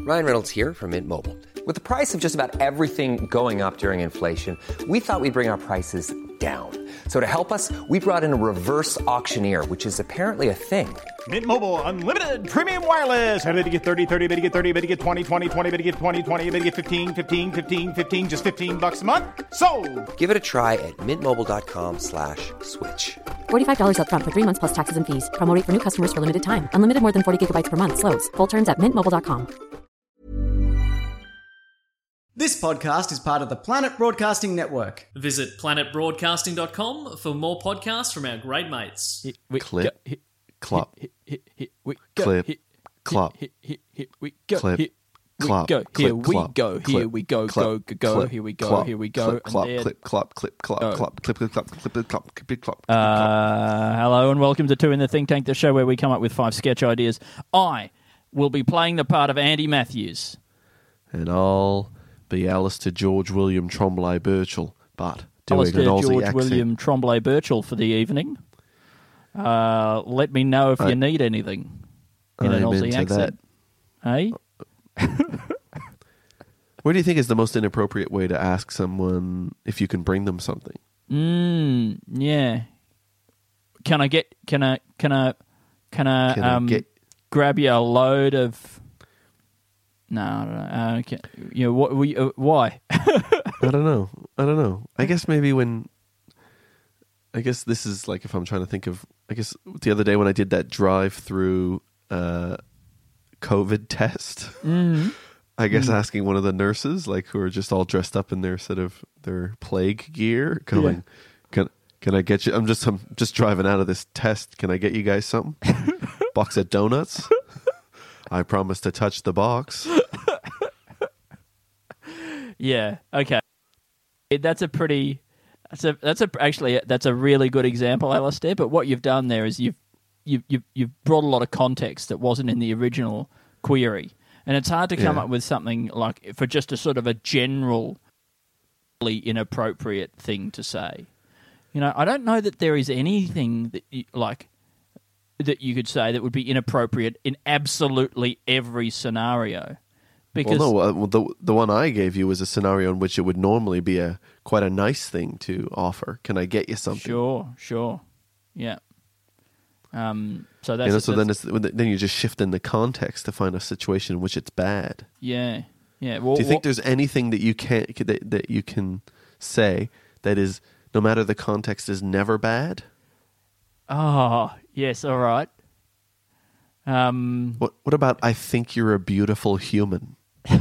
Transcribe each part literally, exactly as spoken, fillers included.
Ryan Reynolds here from Mint Mobile. With the price of just about everything going up during inflation, we thought we'd bring our prices down. So to help us, we brought in a reverse auctioneer, which is apparently a thing. Mint Mobile Unlimited Premium Wireless. How to get thirty, thirty, how to get thirty, how to get twenty, twenty, twenty, how to get twenty, twenty, how to get fifteen, fifteen, fifteen, fifteen, just fifteen bucks a month? Sold! Give it a try at mintmobile.com slash switch. forty-five dollars up front for three months plus taxes and fees. Promo rate for new customers for limited time. Unlimited more than forty gigabytes per month. Slows full terms at mint mobile dot com. This podcast is part of the Planet Broadcasting Network. Visit planet broadcasting dot com for more podcasts from our great mates. Hit, we Clip. go, hit, Clop. Hit, hit, hit, hit, we go. Clip. Hit, Clop. Hit, hit, hit, we go. Clip. Hit, we Clop. go. Clip. Here we Clop. go. Here Clip. we go. Clip. Go, go, go. Clip. Here we go. Clop. Here we go. Clip. And Clop. there- Clip. Clop. Clip. Clop. Oh. Clop. Clip. Clip. Clop. Clip. Clip. Clop. Clip. Clop. Uh, hello and welcome to Two in the Think Tank, the show where we come up with five sketch ideas. I will be playing the part of Andy Matthews. And I'll be Alistair George William Trombley Birchall, but doing Alistair an Aussie George accent. William Trombley Birchall for the evening. Uh, let me know if I- you need anything in an I'm Aussie into accent. Hey? Where do you think is the most inappropriate way to ask someone if you can bring them something? Mm, yeah. Can I get? Can I? Can I? Can I? Can I um, get- grab you a load of? No, I don't know. Uh, okay. You know what? We, uh, why? I don't know. I don't know. I guess maybe when. I guess this is like if I'm trying to think of. I guess the other day when I did that drive-through uh, COVID test. Mm. I guess asking one of the nurses, like who are just all dressed up in their sort of their plague gear, going, "Can can I get you? I'm just I'm just driving out of this test. Can I get you guys something? Box of donuts? I promise to touch the box." Yeah. Okay. That's a pretty. That's a. That's a. Actually, that's a really good example, Alistair. But what you've done there is you've you've you've, you've brought a lot of context that wasn't in the original query. And it's hard to come Yeah. up with something like for just a sort of a generally inappropriate thing to say. You know, I don't know that there is anything that you, like that you could say that would be inappropriate in absolutely every scenario. Because Well, no, uh, well, the the one I gave you was a scenario in which it would normally be a quite a nice thing to offer. Can I get you something? sure, sure, yeah. Um, so that's You know, so then that's- it's, then you just shift in the context to find a situation in which it's bad. yeah, yeah. Well, Do you think what- there's anything that you can that, that you can say that is, no matter the context, is never bad? Oh, yes, all right. Um, What What about I think you're a beautiful human?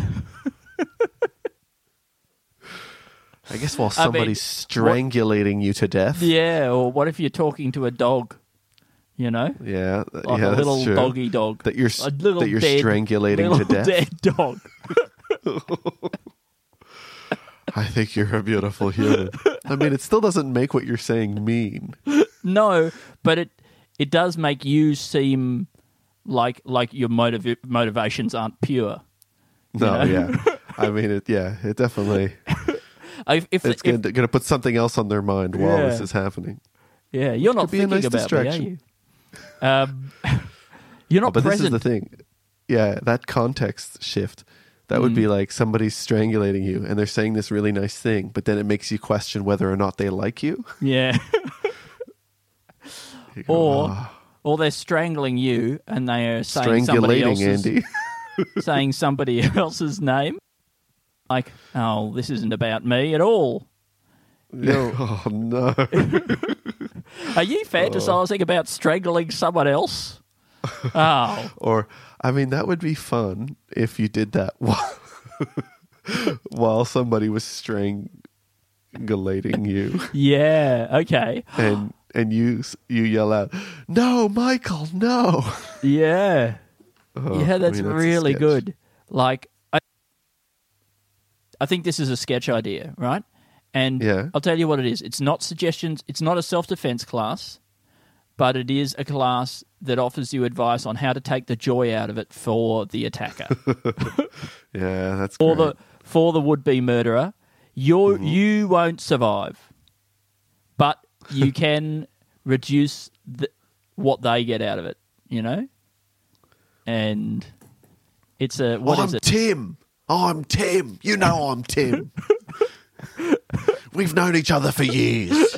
I guess while I mean, somebody's strangulating you to death. yeah, or what if you're talking to a dog? You know, Yeah, th- like yeah, a that's little true. doggy dog That you're s- a little that you're dead, strangulating to little death. dead dog. I think you're a beautiful human. I mean, it still doesn't make what you're saying mean. No, but it it does make you seem like like your motiv- motivations aren't pure. No, You know? yeah. I mean, it. Yeah, it definitely. If, if, It's if- going to going to put something else on their mind while Yeah. this is happening. yeah, you're not could be a thinking nice about distraction. me, are you? Um, you're not Oh, but present. this is the thing. Yeah, that context shift. That would Mm. be like somebody's strangulating you, and they're saying this really nice thing, but then it makes you question whether or not they like you. Yeah. You go, Or "Ah." or they're strangling you and they are saying somebody strangulating else's Andy. saying somebody else's name. Like, oh, this isn't about me at all. oh no! Are you fantasizing about strangling someone else? Oh, Or I mean, that would be fun if you did that while, while somebody was strangulating you, yeah. Okay. and and you you yell out, "No, Michael, no!" Yeah. Oh, yeah, I that's mean, a really sketch. good. Like, I, I think this is a sketch idea, right? And Yeah. I'll tell you what it is. It's not suggestions. It's not a self-defense class, but it is a class that offers you advice on how to take the joy out of it for the attacker Yeah, that's or great. the for the would-be murderer. You Mm-hmm. you won't survive, but you can reduce the, what they get out of it. You know, and It's a what I'm is it? Tim. I'm Tim. You know I'm Tim. We've known each other for years.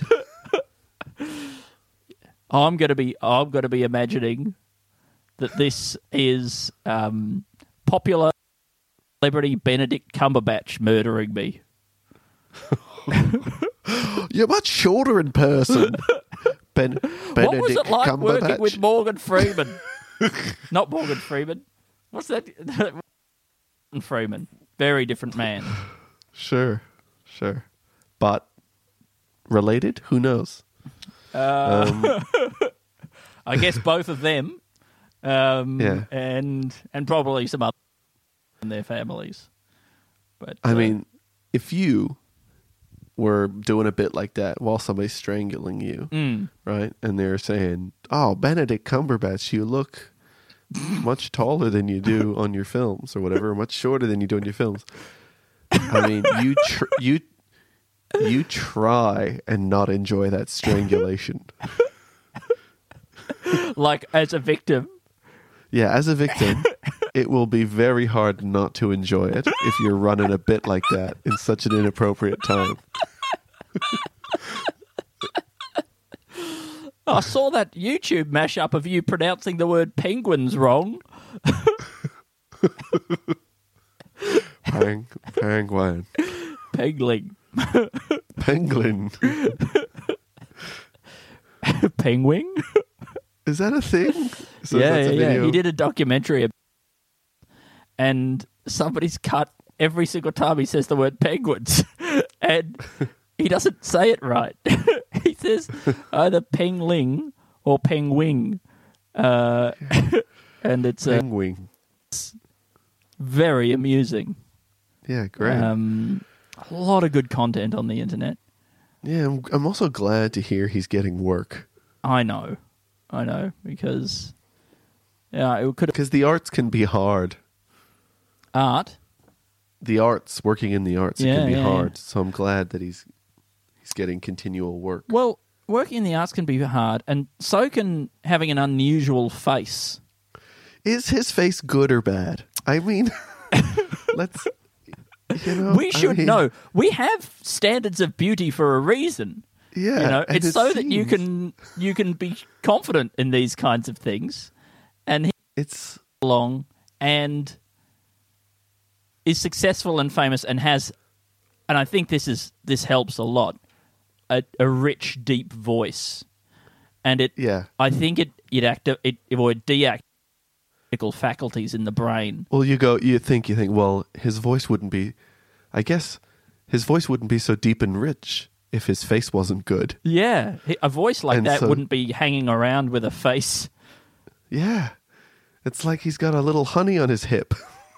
I'm going to be. I'm going to be imagining that this is um, popular celebrity Benedict Cumberbatch murdering me. You're much shorter in person. Ben, Benedict What was it like Cumberbatch. working with Morgan Freeman? Not Morgan Freeman. What's that? Morgan Freeman. Very different man. Sure, sure. But related? Who knows? Uh, Um, I guess both of them. Um, Yeah. And and probably some other in their families. But I uh, mean, if you were doing a bit like that while somebody's strangling you, mm, right? And they're saying, "Oh, Benedict Cumberbatch, you look much taller than you do on your films, or whatever, much shorter than you do on your films." I mean, you tr- you you try and not enjoy that strangulation. like as a victim. Yeah, as a victim, it will be very hard not to enjoy it if you're running a bit like that in such an inappropriate time. I saw that YouTube mashup of you pronouncing the word penguins wrong. Pang, penguin. Pengling. Penguin. Penguin? Is that a thing? So yeah, that's yeah, a yeah. video? He did a documentary about and somebody's cut every single time he says the word penguins. And he doesn't say it right. He says either pengling or penguin. Uh, and it's uh, Penguin. very amusing. Yeah, great. Um, a lot of good content on the internet. yeah, I'm, I'm also glad to hear he's getting work. I know. I know, because yeah, it could Because the arts can be hard. art. The arts, working in the arts, it Yeah, can be yeah, hard. yeah. So I'm glad that he's he's getting continual work. Well, working in the arts can be hard, and so can having an unusual face. Is his face good or bad? I mean, let's. You know, We I should mean, know. We have standards of beauty for a reason. Yeah, You know, and it's it so that you seems- can you can be confident in these kinds of things, and he It's along and is successful and famous and has, and I think this is this helps a lot, a, a rich, deep voice, and it. yeah. I think it it active it or it deactivates faculties in the brain. Well, you go. You think. You think. Well, his voice wouldn't be. I guess his voice wouldn't be so deep and rich if his face wasn't good. Yeah, a voice like And that so- wouldn't be hanging around with a face. Yeah, it's like he's got a little honey on his hip.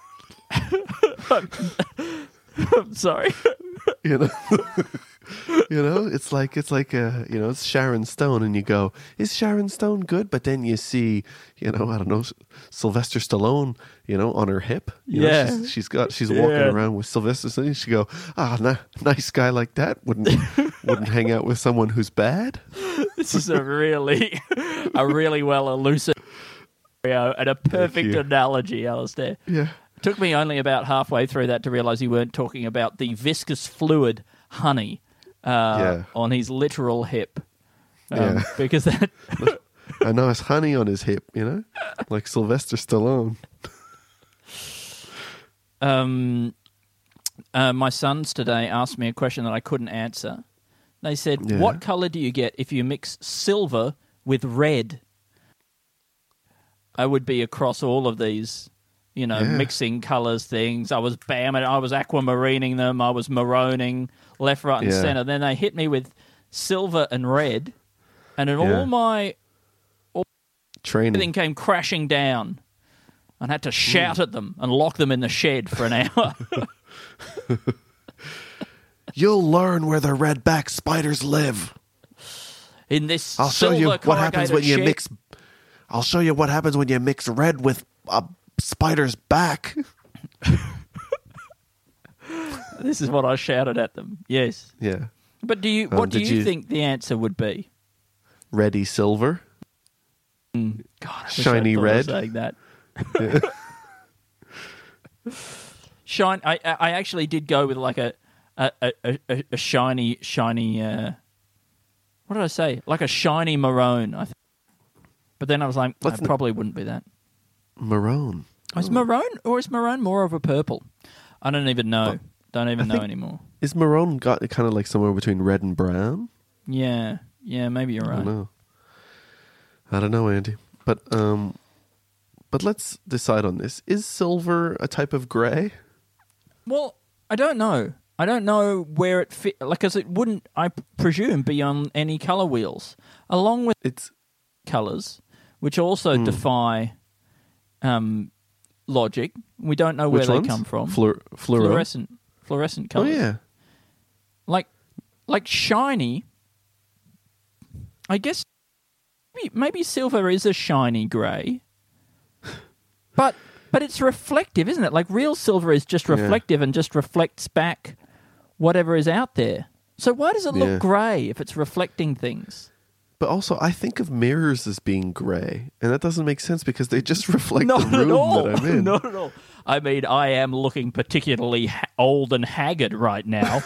I'm sorry. You know, you know, it's like it's like uh, you know, it's Sharon Stone, and you go, is Sharon Stone good? But then you see, you know, I don't know, Sylvester Stallone, you know, on her hip. You know, Yeah. she's, she's got she's walking Yeah. around with Sylvester Stallone. She go, ah, na- nice guy like that wouldn't wouldn't hang out with someone who's bad. This is a really, a really well elucidated and a perfect you. analogy, Alistair. Yeah. It took me only about halfway through that to realise you weren't talking about the viscous fluid honey uh, Yeah. on his literal hip. Um, Yeah. Because that, I know it's honey on his hip, you know, like Sylvester Stallone. um, uh, my sons today asked me a question that I couldn't answer. They said, Yeah. what colour do you get if you mix silver with red? I would be across all of these, you know, Yeah. mixing colours things. I was bamming, I was aquamarining them, I was maroning left, right, and Yeah. centre. Then they hit me with silver and red, and then Yeah. all my Training. everything came crashing down. I had to shout at them and lock them in the shed for an hour. You'll learn where the redback spiders live. In this I'll show silver you what happens when corrugated you shed. mix. I'll show you what happens when you mix red with a spider's back. This is what I shouted at them. Yes, Yeah, but do you? Um, What do did you, you- think the answer would be? ready silver. God, I wish Shiny I'd thought of red. saying that. Shine. I I actually did go with like a a a, a, a shiny shiny. Uh, what did I say? Like a shiny maroon. I think. But then I was like, What's it the- probably wouldn't be that. Maroon. Is maroon or is maroon more of a purple? I don't even know. Don't even I know think- anymore. Is maroon got kind of like somewhere between red and brown? Yeah, yeah, maybe you're I right. don't know. I don't know, Andy. But um, but let's decide on this. Is silver a type of grey? Well, I don't know. I don't know where it fit. Like, because it wouldn't, I presume, be on any color wheels, along with It's colors, which also Hmm. defy um, logic. We don't know where which they ones? come from. Fluor- fluoro? Fluorescent, fluorescent Oh colors. yeah. like like shiny. I guess maybe, maybe silver is a shiny grey, but but it's reflective, isn't it? Like real silver is just Yeah. reflective and just reflects back whatever is out there. So why does it look Yeah. grey if it's reflecting things? But also, I think of mirrors as being grey, and that doesn't make sense because they just reflect Not the room at all. that I'm in. Not at all. I mean, I am looking particularly ha- old and haggard right now.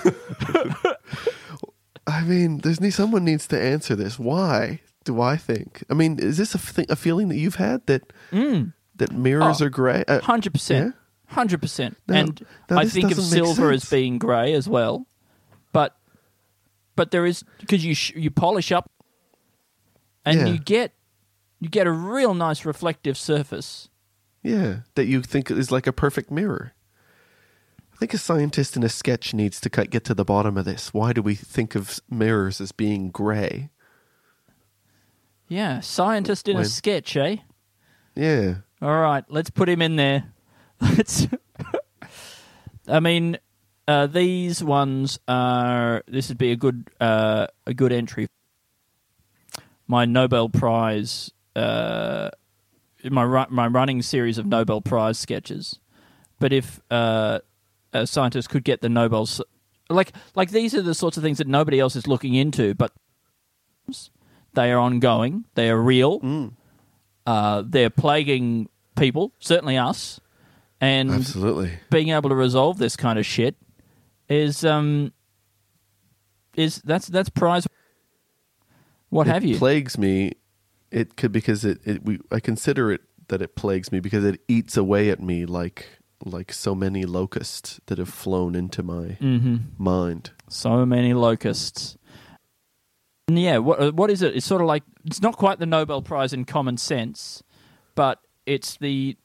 I mean, there's ne- someone needs to answer this. Why do I think? I mean, is this a, th- a feeling that you've had that that mirrors Oh, are grey? Uh, Hundred percent, yeah? hundred percent. No, And no, I this think of doesn't make silver as sense. being grey as well. But but there is because you sh- you polish up, and Yeah. you get you get a real nice reflective surface. Yeah, that you think is like a perfect mirror. I think a scientist in a sketch needs to cut, get to the bottom of this. Why do we think of mirrors as being grey? Yeah, scientist in When- a sketch, eh? Yeah. All right, let's put him in there. Let's. I mean, uh, these ones are. This would be a good uh, a good entry. My Nobel Prize, uh, my ru- my running series of Nobel Prize sketches. But if uh, a scientist could get the Nobel, s- like like these are the sorts of things that nobody else is looking into, but they are ongoing. They are real. Uh, they're plaguing people, certainly us, and Absolutely. being able to resolve this kind of shit is um is that's that's prize. What it have you? plagues me. It could because it, it we I consider it that it plagues me because it eats away at me like like so many locusts that have flown into my Mm-hmm. mind. So many locusts. And yeah, what what is it? It's sort of like it's not quite the Nobel Prize in common sense, but it's the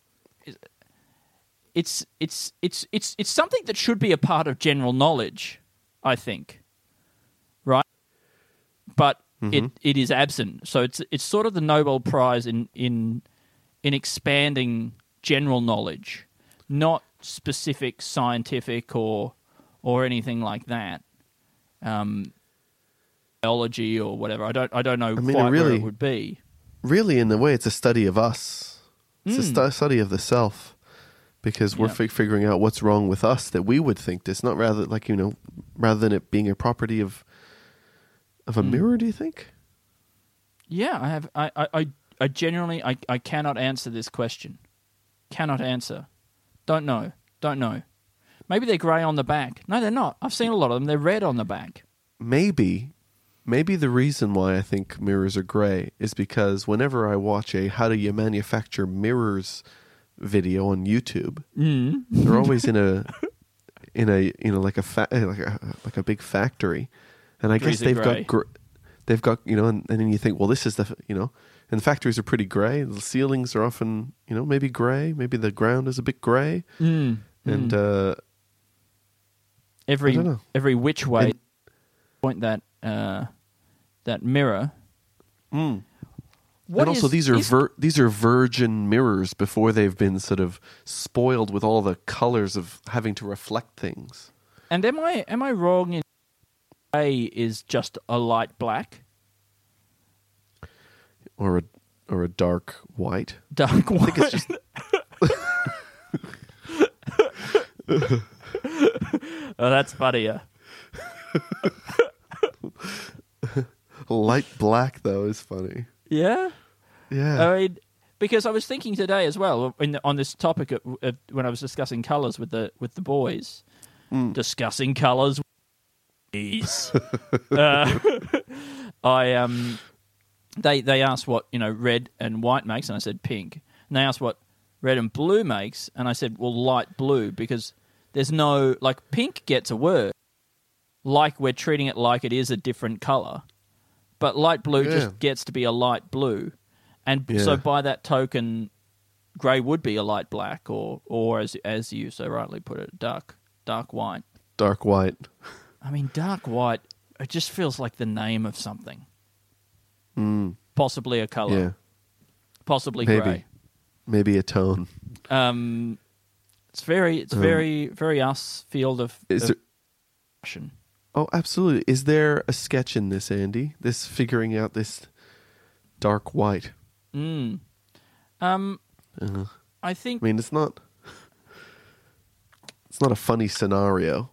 it's it's it's it's it's something that should be a part of general knowledge, I think. Right? But it, it is absent. So it's it's sort of the Nobel Prize in in in expanding general knowledge, not specific scientific or or anything like that. Um biology or whatever. I don't I don't know I mean, it quite where really- it would be. Really, in a way, it's a study of us. It's a stu- study of the self because we're Yeah. fi- figuring out what's wrong with us that we would think this. Not rather like you know, rather than it being a property of of a mirror. Do you think? Yeah, I have I, I, I, I genuinely I, I cannot answer this question. Cannot answer. Don't know. Don't know. Maybe they're grey on the back. No, they're not. I've seen a lot of them. They're red on the back. Maybe, maybe the reason why I think mirrors are grey is because whenever I watch a "How do you manufacture mirrors" video on YouTube, Mm. they're always in a in a you know like a fa- like a like a big factory, and I guess Factories are they've grey. got gr- they've got you know, and, and then you think, well, this is the f- you know, and the factories are pretty grey. The ceilings are often you know maybe grey, maybe the ground is a bit grey, Mm. and uh, Every I don't know. every which way And- point that uh, that mirror. Mm. What and also is- these are is- vir- these are virgin mirrors before they've been sort of spoiled with all the colors of having to reflect things. And am I am I wrong in grey is just a light black? Or a or a dark white. Dark white. I think it's just Oh, that's funnier. light black though is funny. Yeah? Yeah. I mean, because I was thinking today as well in the, on this topic of, of, when I was discussing colours with the with the boys, mm. discussing colours. uh, I um, they they asked what you know red and white makes, and I said pink. And they asked what red and blue makes, and I said well light blue because there's no like pink gets a word, like we're treating it like it is a different colour, but light blue yeah. just gets to be a light blue, and yeah. so by that token, grey would be a light black, or or as as you so rightly put it, dark dark white. Dark white. I mean, dark white, it just feels like the name of something. Mm. Possibly a colour. Yeah. Possibly Maybe. grey. Maybe a tone. Um, it's very, it's um, very, very us field of, is of there, fashion. Oh, absolutely. Is there a sketch in this, Andy? This figuring out this dark white? Mm. Um, uh, I think... I mean, it's not... It's not a funny scenario.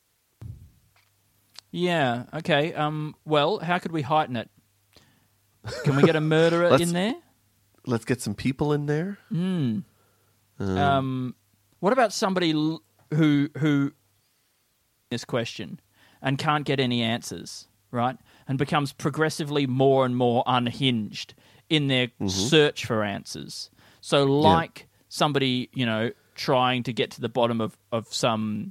Yeah, okay. Um, well, how could we heighten it? Can we get a murderer in there? Let's get some people in there. Mm. Um, um, what about somebody l- who who this question and can't get any answers, right? And becomes progressively more and more unhinged in their mm-hmm. search for answers. So like yeah. somebody, you know, trying to get to the bottom of, of some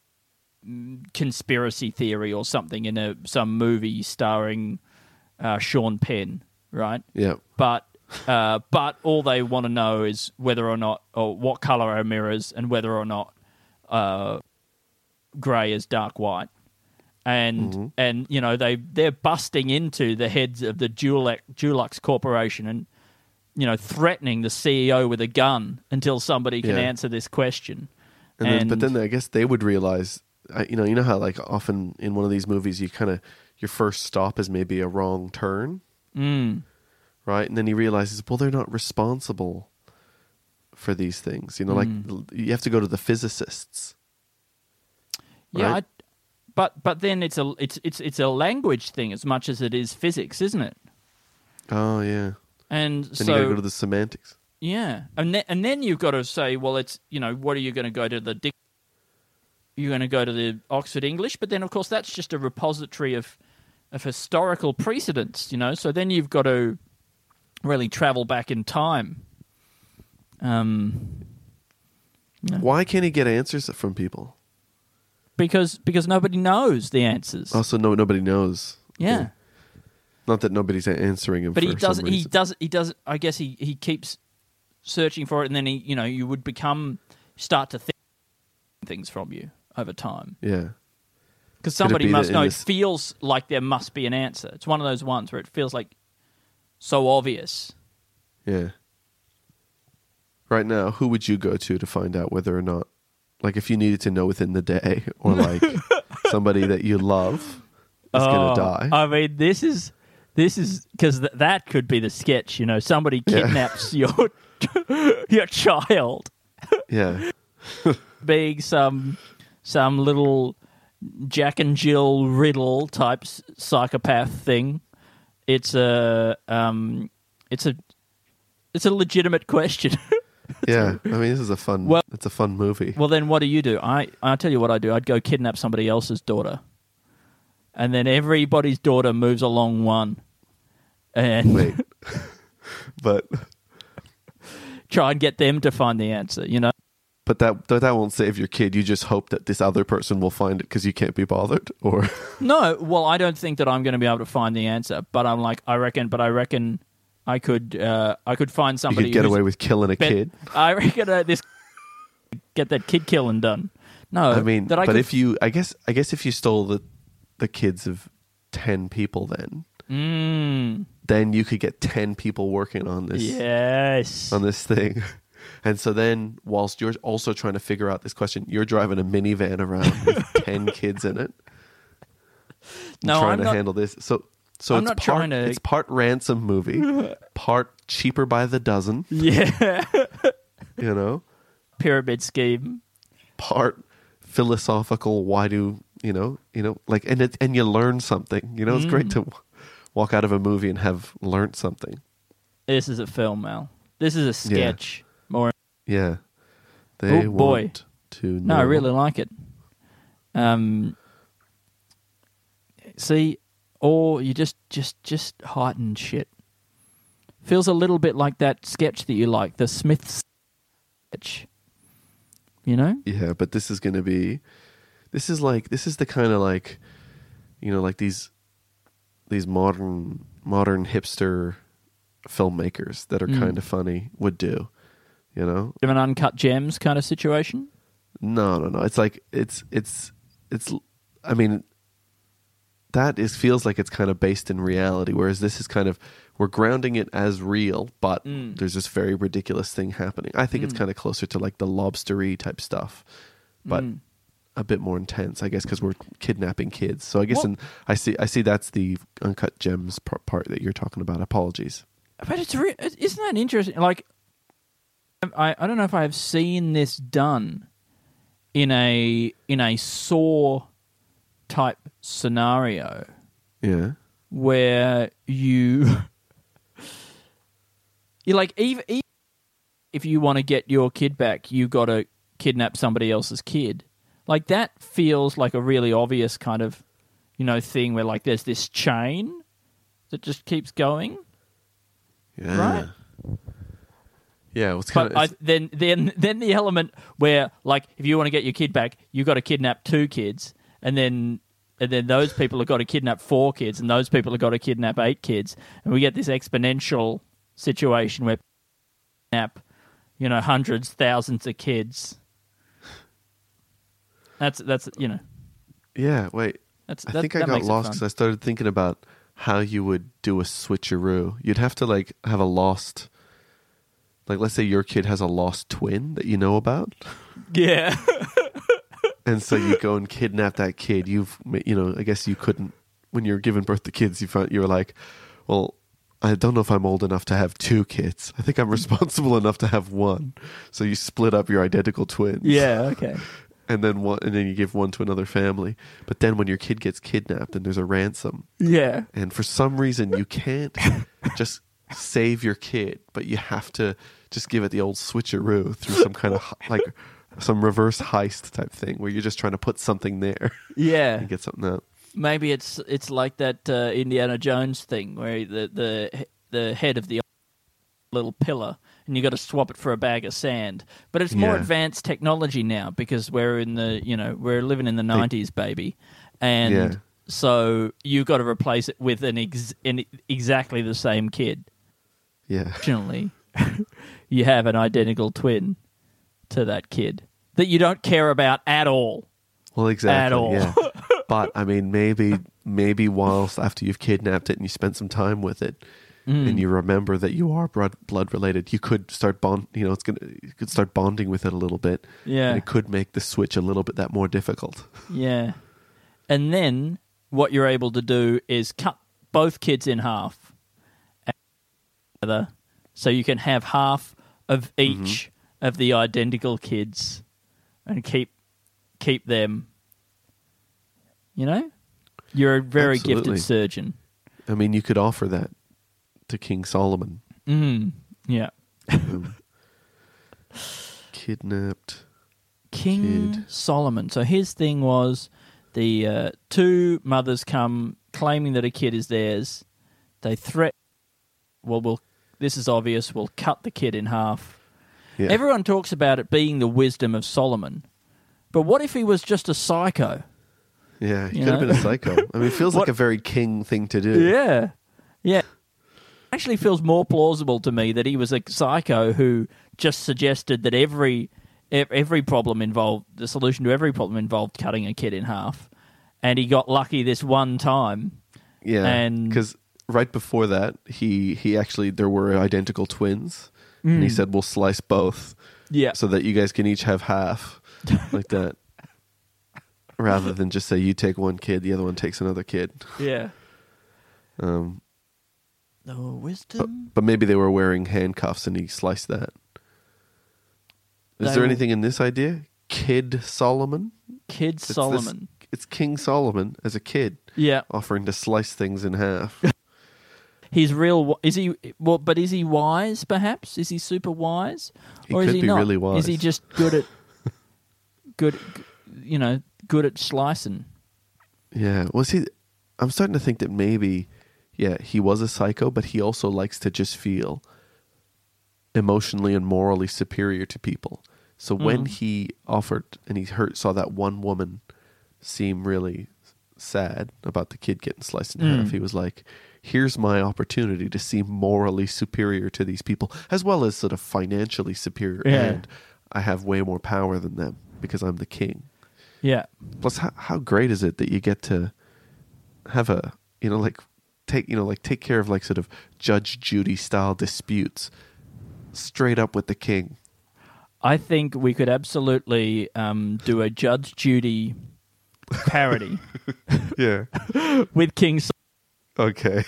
conspiracy theory or something in a some movie starring uh, Sean Penn, right? Yeah. But uh, but all they want to know is whether or not, or what color are mirrors, and whether or not uh, grey is dark white, and mm-hmm. and you know they they're busting into the heads of the Dulux, Dulux Corporation and you know threatening the C E O with a gun until somebody can yeah. answer this question. And, and then, but then I guess they would realize. I, you know, you know how like often in one of these movies, you kind of your first stop is maybe a wrong turn, mm. right? And then he realizes, well, they're not responsible for these things. You know, mm. like you have to go to the physicists. Yeah, right? I, but but then it's a it's it's it's a language thing as much as it is physics, isn't it? Oh yeah, and then so you got to go to the semantics. Yeah, and then and then you've got to say, well, it's you know, what are you going to go to the dic- You're going to go to the Oxford English, but then, of course, that's just a repository of of historical precedents, you know. So then you've got to really travel back in time. Um, no. Why can't he get answers from people? Because because nobody knows the answers. Also, no, nobody knows. Yeah. yeah. Not that nobody's answering him. But for he does. Some He reason. does. He does. I guess he, he keeps searching for it, and then he, you know, you would become start to think things from you over time. Yeah. Because somebody be must in know. this- It feels like there must be an answer. It's one of those ones where it feels like so obvious. Yeah. Right now, who would you go to to find out whether or not, like, if you needed to know within the day, or like somebody that you love is oh, going to die? I mean, this is this is because th- that could be the sketch. You know, somebody kidnaps Yeah. your your child, Yeah. being some some little Jack and Jill Riddle type s- psychopath thing. It's a um, it's a it's a legitimate question. Yeah. I mean, this is a fun. Well- it's a fun movie. Well, then what do you do? I I tell you what I do. I'd go kidnap somebody else's daughter, and then everybody's daughter moves along one, and Wait. But try and get them to find the answer. You know. but that that won't save your kid. You just hope that this other person will find it because you can't be bothered, or No, well, I don't think that I'm going to be able to find the answer. But I'm like, I reckon. But I reckon I could. Uh, I could find you somebody. could get who's away with killing a bet- kid. I reckon uh, this get that kid killing done. No, I mean, that I but could, if you, I guess, I guess if you stole the the kids of ten people, then mm, then you could get ten people working on this yes, on this thing. And so then, whilst you're also trying to figure out this question, you're driving a minivan around with ten kids in it, no, trying I'm to not, handle this. So, so I'm it's not part, trying to- it's part ransom movie, part cheaper by the dozen. Yeah, You know, pyramid scheme. part philosophical. Why do you know? You know, like, and it, and you learn something. You know, it's great to walk out of a movie and have learned something. This is a film, Mal. This is a sketch. More. Yeah. They Oh, boy. want to know. No, I really like it. Um, see, or you just, just, just heightened shit. Feels a little bit like that sketch that you like, the Smiths sketch. You know? Yeah, but this is going to be... This is like... This is the kind of like... You know, like these... These modern... Modern hipster filmmakers that are Mm. kind of funny would do. You know? Of an Uncut Gems kind of situation? No, no, no. It's like... It's... It's... It's... I mean... That is feels like it's kind of based in reality, whereas this is kind of... We're grounding it as real, but Mm. there's this very ridiculous thing happening. I think it's kind of closer to like the lobstery type stuff, but Mm. a bit more intense, I guess, because we're kidnapping kids. So I guess What- in, I see I see that's the Uncut Gems par- part that you're talking about. Apologies. But it's re- isn't that interesting? Like, I I don't know if I have seen this done in a in a Saw type scenario Yeah. where you you like even, even if you want to get your kid back, you got to kidnap somebody else's kid. Like that feels like a really obvious kind of you know thing where like there's this chain that just keeps going. Yeah. Right. Yeah. What's But kind I, of then, then, then the element where, like, if you want to get your kid back, you got to kidnap two kids, and then, and then those people have got to kidnap four kids, and those people have got to kidnap eight kids, and we get this exponential situation where kidnap, you know, hundreds, thousands of kids. That's that's you know, yeah. Wait. that's. I that, think I that got makes it lost fun. because I started thinking about how you would do a switcheroo. You'd have to like have a lost, like let's say your kid has a lost twin that you know about, Yeah. and so you go and kidnap that kid. You've, ma- you know, I guess you couldn't when you're giving birth to kids. You found you were like, well, I don't know if I'm old enough to have two kids. I think I'm responsible enough to have one. So you split up your identical twins. Yeah. Okay. And then one, and then you give one to another family. But then when your kid gets kidnapped, and there's a ransom. Yeah. And for some reason, you can't just save your kid, but you have to just give it the old switcheroo through some kind of he- like some reverse heist type thing where you're just trying to put something there Yeah. and get something out. Maybe it's it's like that uh, Indiana Jones thing where the the the head of the little pillar, and you got to swap it for a bag of sand. But it's more Yeah. advanced technology now because we're in the you know we're living in the nineties, baby, and Yeah. so you've got to replace it with an, ex- an exactly the same kid. Yeah. Fortunately, you have an identical twin to that kid that you don't care about at all. Well, exactly. At all. Yeah. But I mean, maybe maybe whilst after you've kidnapped it and you spent some time with it, Mm. and you remember that you are blood blood related, you could start bond. You know, it's gonna you could start bonding with it a little bit. Yeah. And it could make the switch a little bit that more difficult. Yeah. And then what you're able to do is cut both kids in half. Together, so you can have half of each of the identical kids and keep keep them. You know? You're a very Absolutely. gifted surgeon. I mean, you could offer that to King Solomon. Mm, yeah. Kidnapped. King Kid. Solomon. So his thing was the uh, two mothers come claiming that a kid is theirs. They threaten, well, we'll, this is obvious, we'll cut the kid in half. Yeah. Everyone talks about it being the wisdom of Solomon. But what if he was just a psycho? Yeah, he You could have know? been a psycho. I mean, it feels like What- a very king thing to do. Yeah. Yeah. Actually feels more plausible to me that he was a psycho who just suggested that every ev- every problem involved, the solution to every problem involved cutting a kid in half. And he got lucky this one time. Yeah, And- because right before that, he he actually there were identical twins, and he said, "We'll slice both, Yeah. so that you guys can each have half, like that." Rather than just say you take one kid, the other one takes another kid. Yeah. Um, The but, wisdom. but maybe they were wearing handcuffs, and he sliced that. Is They there were- anything in this idea? Kid Solomon? Kid It's this- Solomon. It's King Solomon as a kid Yeah. offering to slice things in half. He he's real. Is he? Well, but is he wise? Perhaps is he super wise, He or is could he be not? really wise. Is he just good at good? You know, good at slicing. Yeah. Well, see, I'm starting to think that maybe, yeah, he was a psycho, but he also likes to just feel emotionally and morally superior to people. So when Mm. he offered and he heard, saw that one woman seem really sad about the kid getting sliced in Mm. half, he was like, here's my opportunity to seem morally superior to these people, as well as sort of financially superior. Yeah. And I have way more power than them because I'm the king. Yeah. Plus, how, how great is it that you get to have a, you know, like take, you know, like take care of like sort of Judge Judy style disputes straight up with the king. I think we could absolutely um, do a Judge Judy parody Yeah. with King Sol- Okay.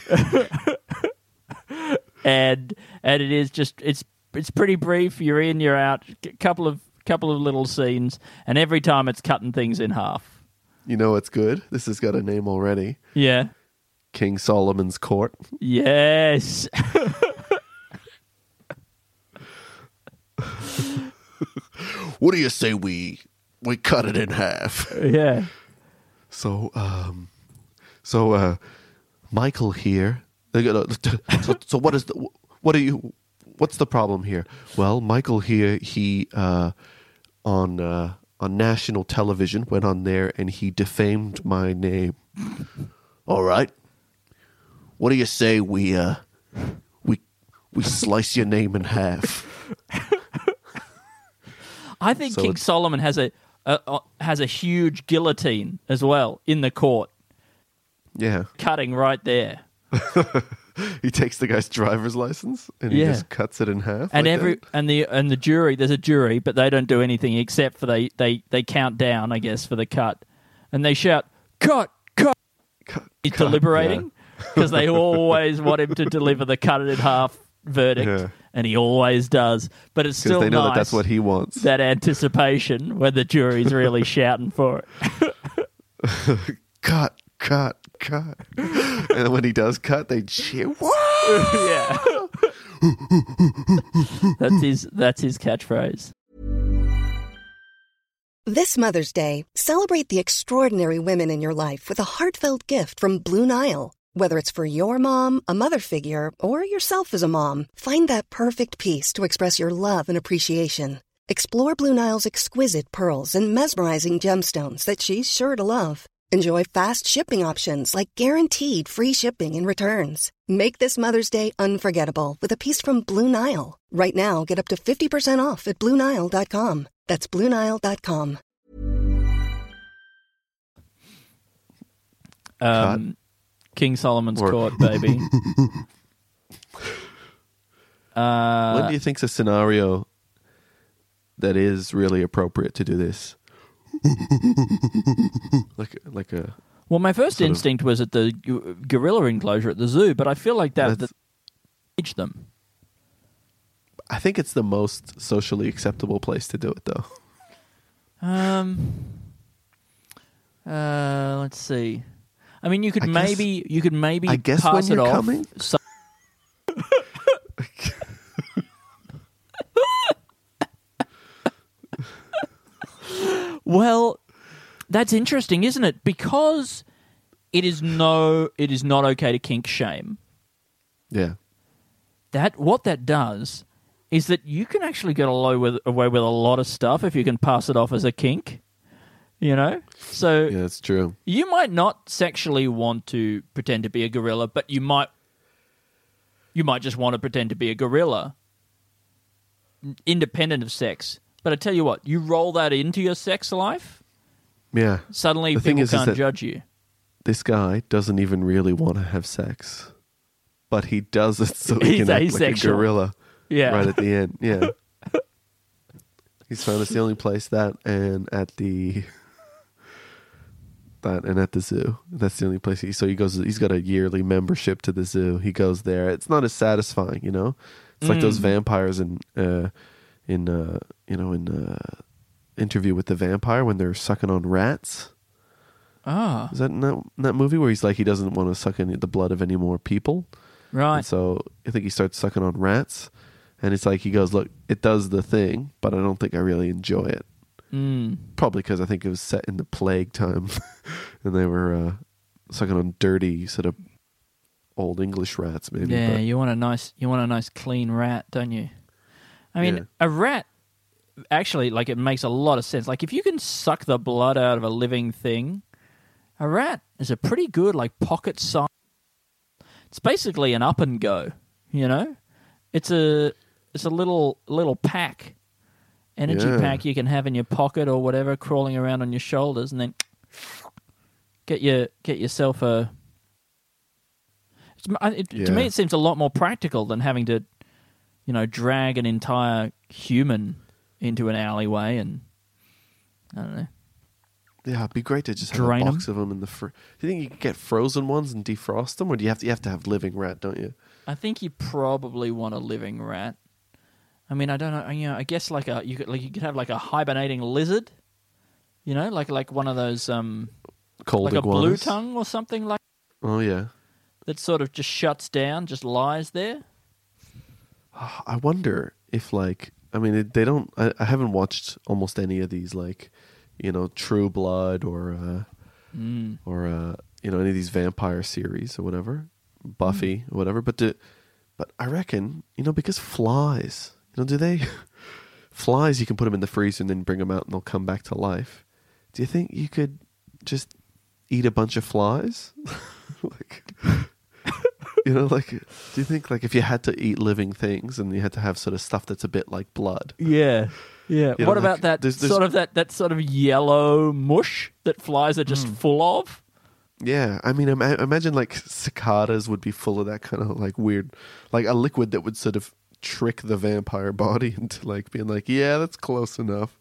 and and it is just it's it's pretty brief. You're in, you're out. A couple of couple of little scenes, and every time it's cutting things in half. You know what's good? This has got a name already. Yeah. King Solomon's Court. Yes. What do you say we we cut it in half? Yeah. So, um, so uh, Michael here. So, so what is the what are you? What's the problem here? Well, Michael here. He uh, on uh, on national television went on there and he defamed my name. All right. What do you say we uh, we we slice your name in half? I think So King it's- Solomon has a, a, a has a huge guillotine as well in the court, Yeah. cutting right there. He takes the guy's driver's license and he Yeah. just cuts it in half. And like every that? and the and the jury, there's a jury, but they don't do anything except for they they, they count down, I guess, for the cut, and they shout cut cut. Cut, He's cut, deliberating because they always want him to deliver the cut it in half verdict, Yeah. and he always does. But it's Because still they know nice, that that's what he wants. that anticipation when the jury's really shouting for it. Cut, cut, cut. And when he does cut, they cheer. Whoa! Yeah, that's his that's his catchphrase. This Mother's Day, celebrate the extraordinary women in your life with a heartfelt gift from Blue Nile. Whether it's for your mom, a mother figure, or yourself as a mom, find that perfect piece to express your love and appreciation. Explore Blue Nile's exquisite pearls and mesmerizing gemstones that she's sure to love. Enjoy fast shipping options like guaranteed free shipping and returns. Make this Mother's Day unforgettable with a piece from Blue Nile. Right now, get up to fifty percent off at Blue Nile dot com. That's Blue Nile dot com. Um, King Solomon's Or- Court, baby. uh, When do you think's a scenario that is really appropriate to do this? like, like a. well, my first sort of- instinct was at the g- gorilla enclosure at the zoo, but I feel like that That's- that age them. I think it's the most socially acceptable place to do it, though. Um. Uh, let's see. I mean, you could I guess- maybe you could maybe I guess pass when it you're off. coming? So- well, that's interesting, isn't it? Because it is no, it is not okay to kink shame. Yeah. That what that does is that you can actually get away with away with a lot of stuff if you can pass it off as a kink. You know, so Yeah, that's true. you might not sexually want to pretend to be a gorilla, but you might you might just want to pretend to be a gorilla, independent of sex. But I tell you what, you roll that into your sex life, Yeah. suddenly The thing people is- is can't that- judge you. This guy doesn't even really want to have sex, but he does it so he He's can act asexual. like a gorilla Yeah, right at the end. Yeah. He's found it's the only place that and at the that and at the zoo. That's the only place he so he goes he's got a yearly membership to the zoo. He goes there. It's not as satisfying, you know? It's like those Mm. vampires in uh in uh you know in uh Interview with the Vampire when they're sucking on rats. ah, Is that in that, in that movie where he's like he doesn't want to suck any the blood of any more people? Right. And so I think he starts sucking on rats, and it's like he goes, "Look, it does the thing, but I don't think I really enjoy it." Mm. Probably because I think it was set in the plague time, and they were uh, sucking on dirty sort of old English rats, maybe. Yeah, but, you want a nice, you want a nice clean rat, don't you? I mean, Yeah. a rat actually, like, it makes a lot of sense. Like, if you can suck the blood out of a living thing, a rat is a pretty good, like, pocket size. It's basically an up and go, you know. It's a, it's a little little pack. Energy Yeah. pack you can have in your pocket or whatever, crawling around on your shoulders, and then get your get yourself a. It's, it, Yeah. To me, it seems a lot more practical than having to, you know, drag an entire human into an alleyway and I don't know. Yeah, it'd be great to just have Drain a box of them in the. Fr- do you think you could get frozen ones and defrost them, or do you have to? You have to have living rat, don't you? I think you probably want a living rat. I mean, I don't know. You know, I guess like a you could like you could have like a hibernating lizard. You know, like like one of those um, Cold like iguanas. a blue tongue or something like Oh yeah. that. Sort of just shuts down, just lies there. I wonder if, like, I mean, it, they don't. I, I haven't watched almost any of these, like, you know, True Blood or, uh, Mm. or uh, you know, any of these vampire series or whatever, Buffy or whatever. But do, but I reckon, you know, because flies, you know, do they flies? You can put them in the freezer and then bring them out, and they'll come back to life. Do you think you could just eat a bunch of flies? Like. You know, like, do you think, like, if you had to eat living things and you had to have sort of stuff that's a bit like blood? Yeah, yeah. You know, what like, about that there's- there's- sort of that, that sort of yellow mush that flies are just full of? Yeah, I mean, ima- imagine, like, cicadas would be full of that kind of, like, weird, like, a liquid that would sort of trick the vampire body into, like, being like, yeah, that's close enough.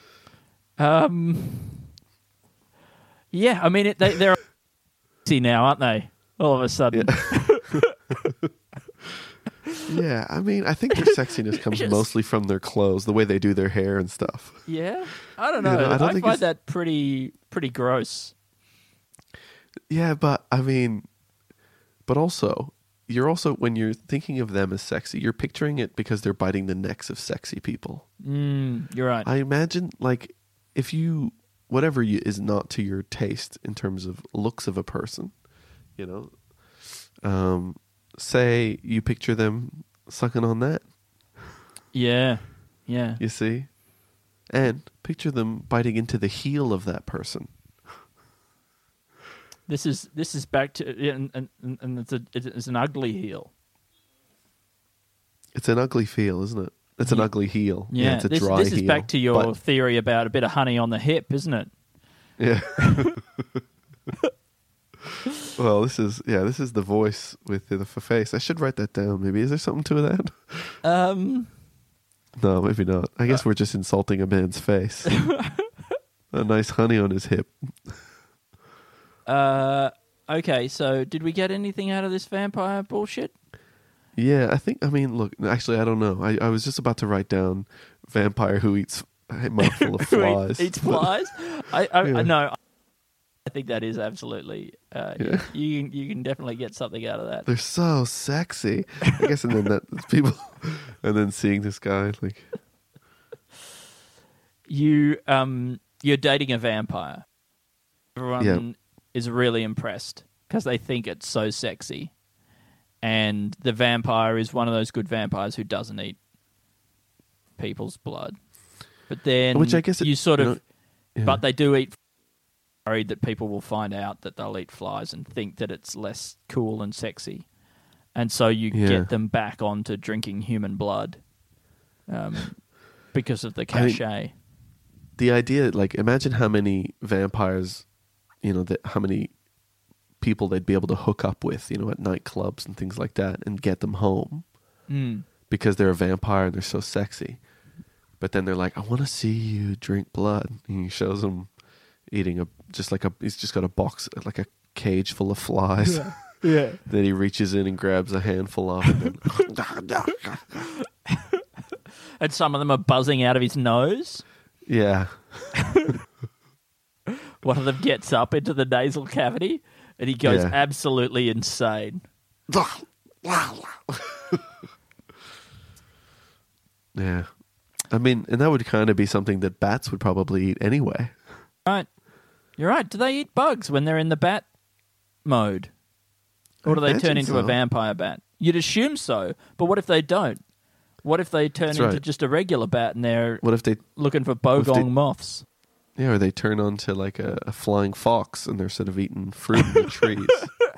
Um, yeah, I mean, it, they, they're see now, aren't they? All of a sudden. Yeah, I mean, I think their sexiness comes Just- mostly from their clothes, the way they do their hair and stuff. Yeah, I don't You know. know, I I, don't think find it's- that pretty pretty gross. Yeah, but I mean, but also, you're also, when you're thinking of them as sexy, you're picturing it because they're biting the necks of sexy people. Mm, you're right. I imagine, like, if you, whatever you, is not to your taste in terms of looks of a person, you know, um, say you picture them sucking on that, yeah, yeah. you see, and picture them biting into the heel of that person. This is this is back to yeah, and and, and it's a it's an ugly heel. It's an ugly feel, isn't it? It's an Yeah. ugly heel. Yeah, it's a this dry this is heel, back to your but- theory about a bit of honey on the hip, isn't it? Yeah. Well, this is yeah, this is the voice with the face. I should write that down. Maybe is there something to that? Um, No, maybe not. I guess we're just insulting a man's face. A nice honey on his hip. uh, okay. So, did we get anything out of this vampire bullshit? Yeah, I think. I mean, look. Actually, I don't know. I, I was just about to write down vampire who eats a mouthful of Who eat- flies. eats flies? I, I, Yeah. I no. I think that is absolutely. Uh, Yeah. You can you can definitely get something out of that. They're so sexy. I guess, and then that people, and then seeing this guy like, You um you're dating a vampire. Everyone Yeah. is really impressed because they think it's so sexy, and the vampire is one of those good vampires who doesn't eat people's blood. But then, Which I guess it- you sort you of, know, yeah. but they do eat. Worried that people will find out that they'll eat flies and think that it's less cool and sexy, and so you Yeah. get them back onto drinking human blood, um, because of the I mean- cachet. the idea, like, imagine how many vampires, you know, that how many people they'd be able to hook up with, you know, at nightclubs and things like that, and get them home Mm. because they're a vampire and they're so sexy. But then they're like, I want to see you drink blood. And he shows them eating a just like a he's just got a box, like a cage full of flies. Yeah. Then he reaches in and grabs a handful of it. And And some of them are buzzing out of his nose. yeah. One of them gets up into the nasal cavity, and he goes Yeah. absolutely insane. Yeah. I mean, and that would kind of be something that bats would probably eat anyway. Right. You're right. Do they eat bugs when they're in the bat mode? Or do I they turn imagine into so. a vampire bat? You'd assume so, but what if they don't? What if they turn That's into right. just a regular bat and they're What if they, looking for if bogong they- moths? yeah, or they turn onto like a, a flying fox and they're sort of eating fruit in the trees.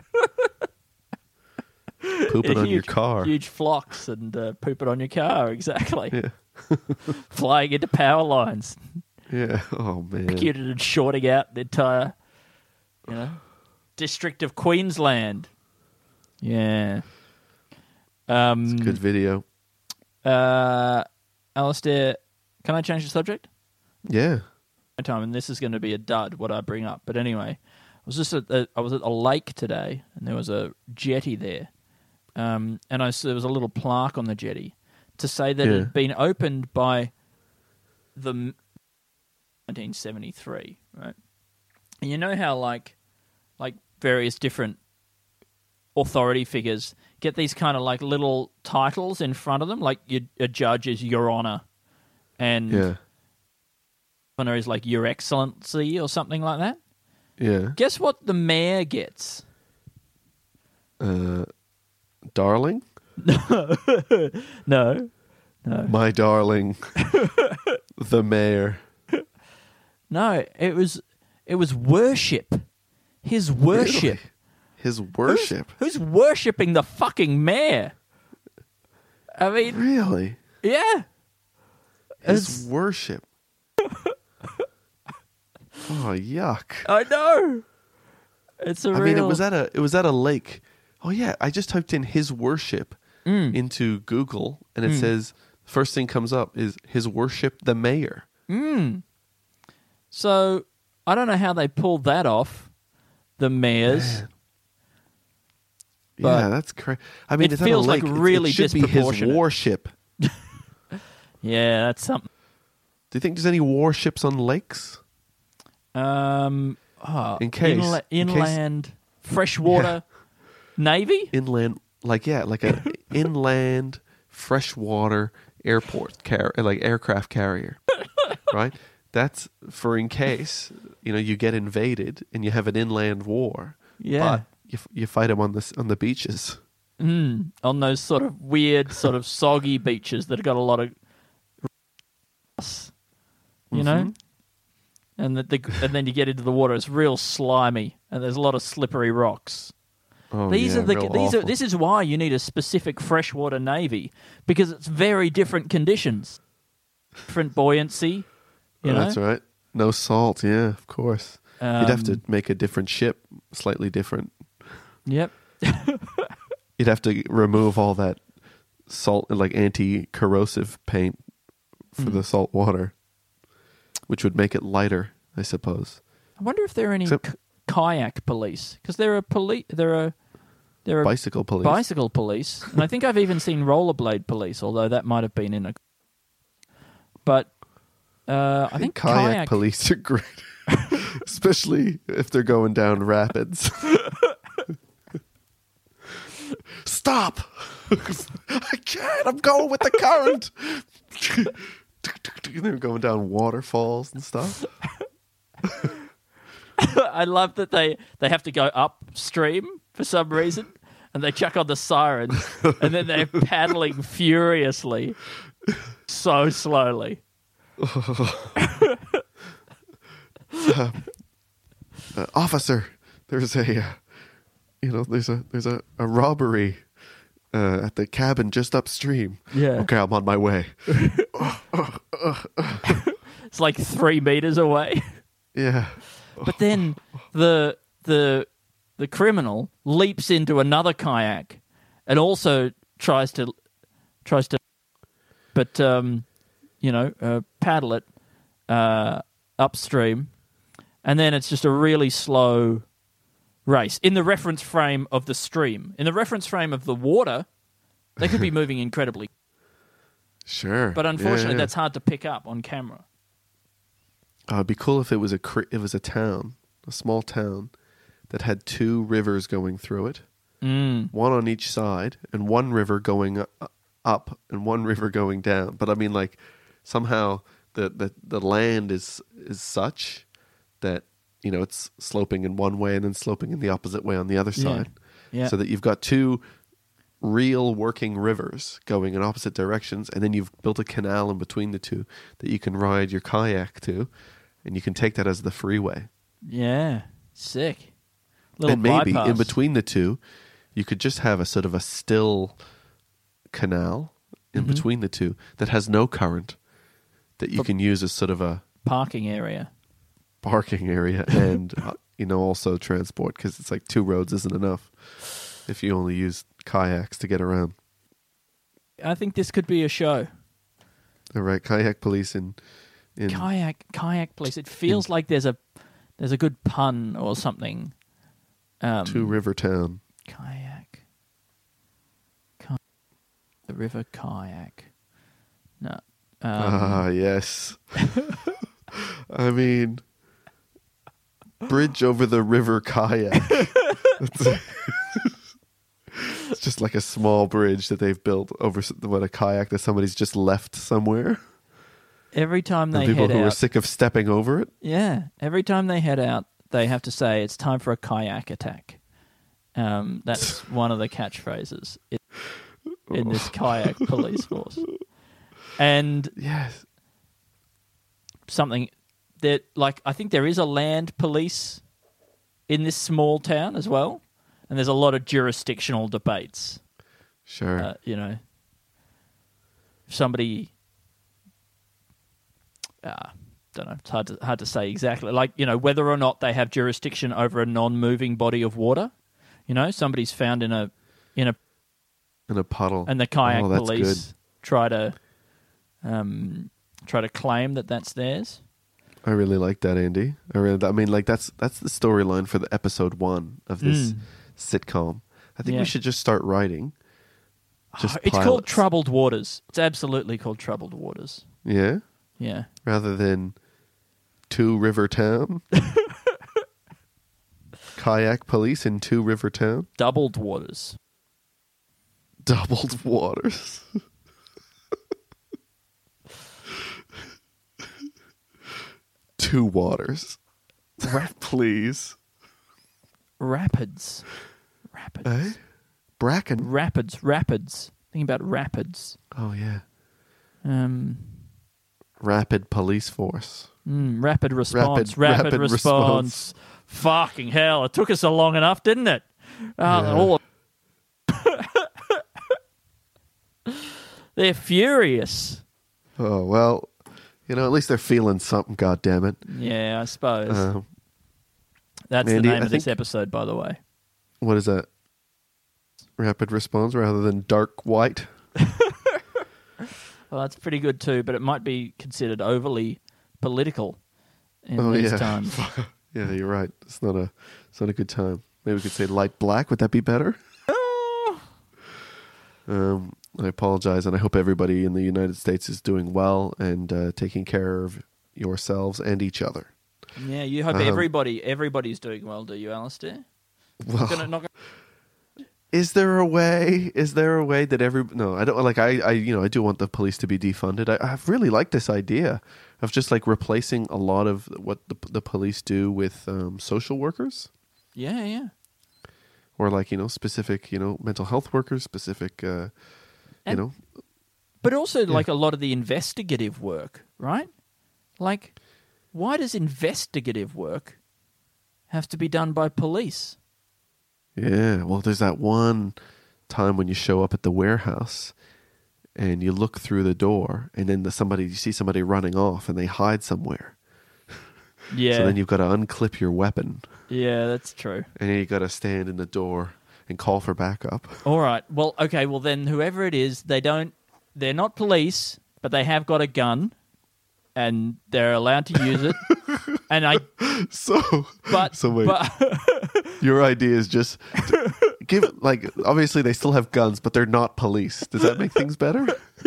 Pooping Yeah, on your huge- car. Huge flocks and uh, poop it on your car, exactly. Yeah. Flying into power lines, Yeah. Oh, man. executed and shorting out the entire, you know, district of Queensland. Yeah. Um, Good video. Uh, Alistair, can I change the subject? Yeah. Time, and this is going to be a dud what I bring up. But anyway, I was just at the, I was at a lake today, and there was a jetty there, um, and I saw there was a little plaque on the jetty to say that Yeah. it had been opened by the m- nineteen seventy-three, right? And you know how like like various different authority figures get these kind of like little titles in front of them, like you, a judge is Your Honor, and Yeah. Honor is like Your Excellency or something like that. Yeah. Guess what the mayor gets? Uh, darling? No, My darling. The mayor. no, it was it was worship. His worship. Really? His worship. Who's, who's worshipping the fucking mayor? I mean, Really? yeah. His It's- worship. Oh, yuck. I know. It's a I real. mean, it was at a it was at a lake. Oh yeah, I just typed in his worship Mm. into Google, and it says first thing comes up is his worship the mayor. So I don't know how they pulled that off. The mayors. But yeah, that's crazy. I mean, it it's feels at a like lake. It- really it should be his disproportionate. worship. Yeah, that's something. Do you think there's any warships on lakes? Um, oh, In case- inla- in case- inland freshwater navy. Inland, like yeah, like a inland freshwater airport car, like aircraft carrier, right? That's for in case you know you get invaded and you have an inland war. Yeah. but you f- you fight them on the s- on the beaches. Mm, on those sort of weird, sort of soggy beaches that have got a lot of, you know, and that the, and then you get into the water, it's real slimy, and there's a lot of slippery rocks. Oh, These yeah, are the real these are awful. this is why you need a specific freshwater navy, because it's very different conditions, different buoyancy. You know, That's right. No salt. Yeah, of course. You'd have to Um, make a different ship, slightly different. Yep. You'd have to remove all that salt, like anti-corrosive paint for Mm. the salt water, which would make it lighter, I suppose. I wonder if there are any Except- k- kayak police, because there are police. There are there are Bicycle police. bicycle police, and I think I've even seen rollerblade police, although that might have been in a. But uh, I think kayak, kayak, police are great, especially if they're going down rapids. Stop! I can't. I'm going with the current. They're going down waterfalls and stuff. I love that they they have to go upstream for some reason, and they chuck on the sirens, and then they're paddling furiously, so slowly. Uh, officer, there's a, uh, you know, there's a there's a, a robbery uh, at the cabin just upstream. Yeah. Okay, I'm on my way. It's like three meters away. Yeah. But then the the the criminal leaps into another kayak and also tries to tries to, but um, you know, uh, paddle it uh, upstream, and then it's just a really slow race in the reference frame of the stream. In the reference frame of the water, they could be moving incredibly, Sure. but unfortunately, Yeah, yeah. that's hard to pick up on camera. Oh, it'd be cool if it was a cr- it was a town, a small town that had two rivers going through it. Mm. one on each side, and one river going up and one river going down. But I mean, like somehow the the, the land is is such that, you know, it's sloping in one way and then sloping in the opposite way on the other side. Yeah. So that you've got two real working rivers going in opposite directions, and then you've built a canal in between the two that you can ride your kayak to, and you can take that as the freeway. Yeah, sick. Little and maybe bypass. in between the two, you could just have a sort of a still canal in Mm-hmm. between the two that has no current, that you But- can use as sort of a Parking area. parking area and uh, you know, also transport, because it's like two roads isn't enough if you only use kayaks to get around. I think this could be a show. All right, kayak police in in Kayak, kayak police. It feels like there's a there's a good pun or something. Um, Two River Town. Kayak. Ka- the river kayak. No. Um, Ah, yes. I mean, bridge over the river kayak. It's, it's just like a small bridge that they've built over s- what a kayak that somebody's just left somewhere. every time they And people head who are out, sick of stepping over it. yeah. Every time they head out, they have to say it's time for a kayak attack. Um, that's one of the catchphrases in, in this kayak police force. And Yes. something that, like, I think there is a land police in this small town as well, and there's a lot of jurisdictional debates. Sure. Uh, you know, if somebody, uh, don't know, it's hard to hard to say exactly. Like, you know, whether or not they have jurisdiction over a non-moving body of water. You know, somebody's found in a in a In a puddle. and the kayak Oh, that's police good. try to um try to claim that that's theirs. I really like that, Andy. I really, I mean, like that's that's the storyline for the episode one of this Mm. sitcom. I think Yeah. we should just start writing. Just Oh, it's called pilots. Troubled Waters. It's absolutely called Troubled Waters. Yeah, Yeah. rather than Two River Town. Kayak police in Two River Town. Doubled Waters. Doubled waters. Two waters. Please. Rapids. Rapids. Eh? Bracken. Rapids. Rapids. Think about rapids. Oh, yeah. Um, Rapid police force. mm, rapid response. Rapid, rapid response. response. Fucking hell. It took us so long enough, didn't it? Uh, Yeah. all of- They're furious. Oh, well, you know, at least they're feeling something, goddammit. Yeah, I suppose. Um, That's Andy, the name I of this think- episode, by the way. what is that? Rapid response rather than dark white? Well, that's pretty good too, but it might be considered overly political in Oh, these yeah. times. Yeah, you're right. It's not a it's not a good time. Maybe we could say light black. Would that be better? um, I apologize, and I hope everybody in the United States is doing well and uh, taking care of yourselves and each other. Yeah, you hope Um, everybody everybody's doing well, do you, Alistair? Well, Gonna, not gonna, is there a way? Is there a way that every no? I don't like. I, I you know I do want the police to be defunded. I, I've really liked this idea of just like replacing a lot of what the the police do with um, social workers. yeah, yeah. Or like, you know, specific, you know, mental health workers, specific, uh, you And- know. But also, like, a lot of the investigative work, right? Like, why does investigative work have to be done by police? Yeah, well, there's that one time when you show up at the warehouse and you look through the door and then the somebody, you see somebody running off and they hide somewhere. Yeah, So then you've got to unclip your weapon yeah, that's true. and then you got to stand in the door and call for backup. All right. Well, okay. Well, then whoever it is, they don't. They're not police, but they have got a gun, and they're allowed to use it. and I, So, but so wait, but your idea is just to give, like, obviously they still have guns, but they're not police. Does that make things better?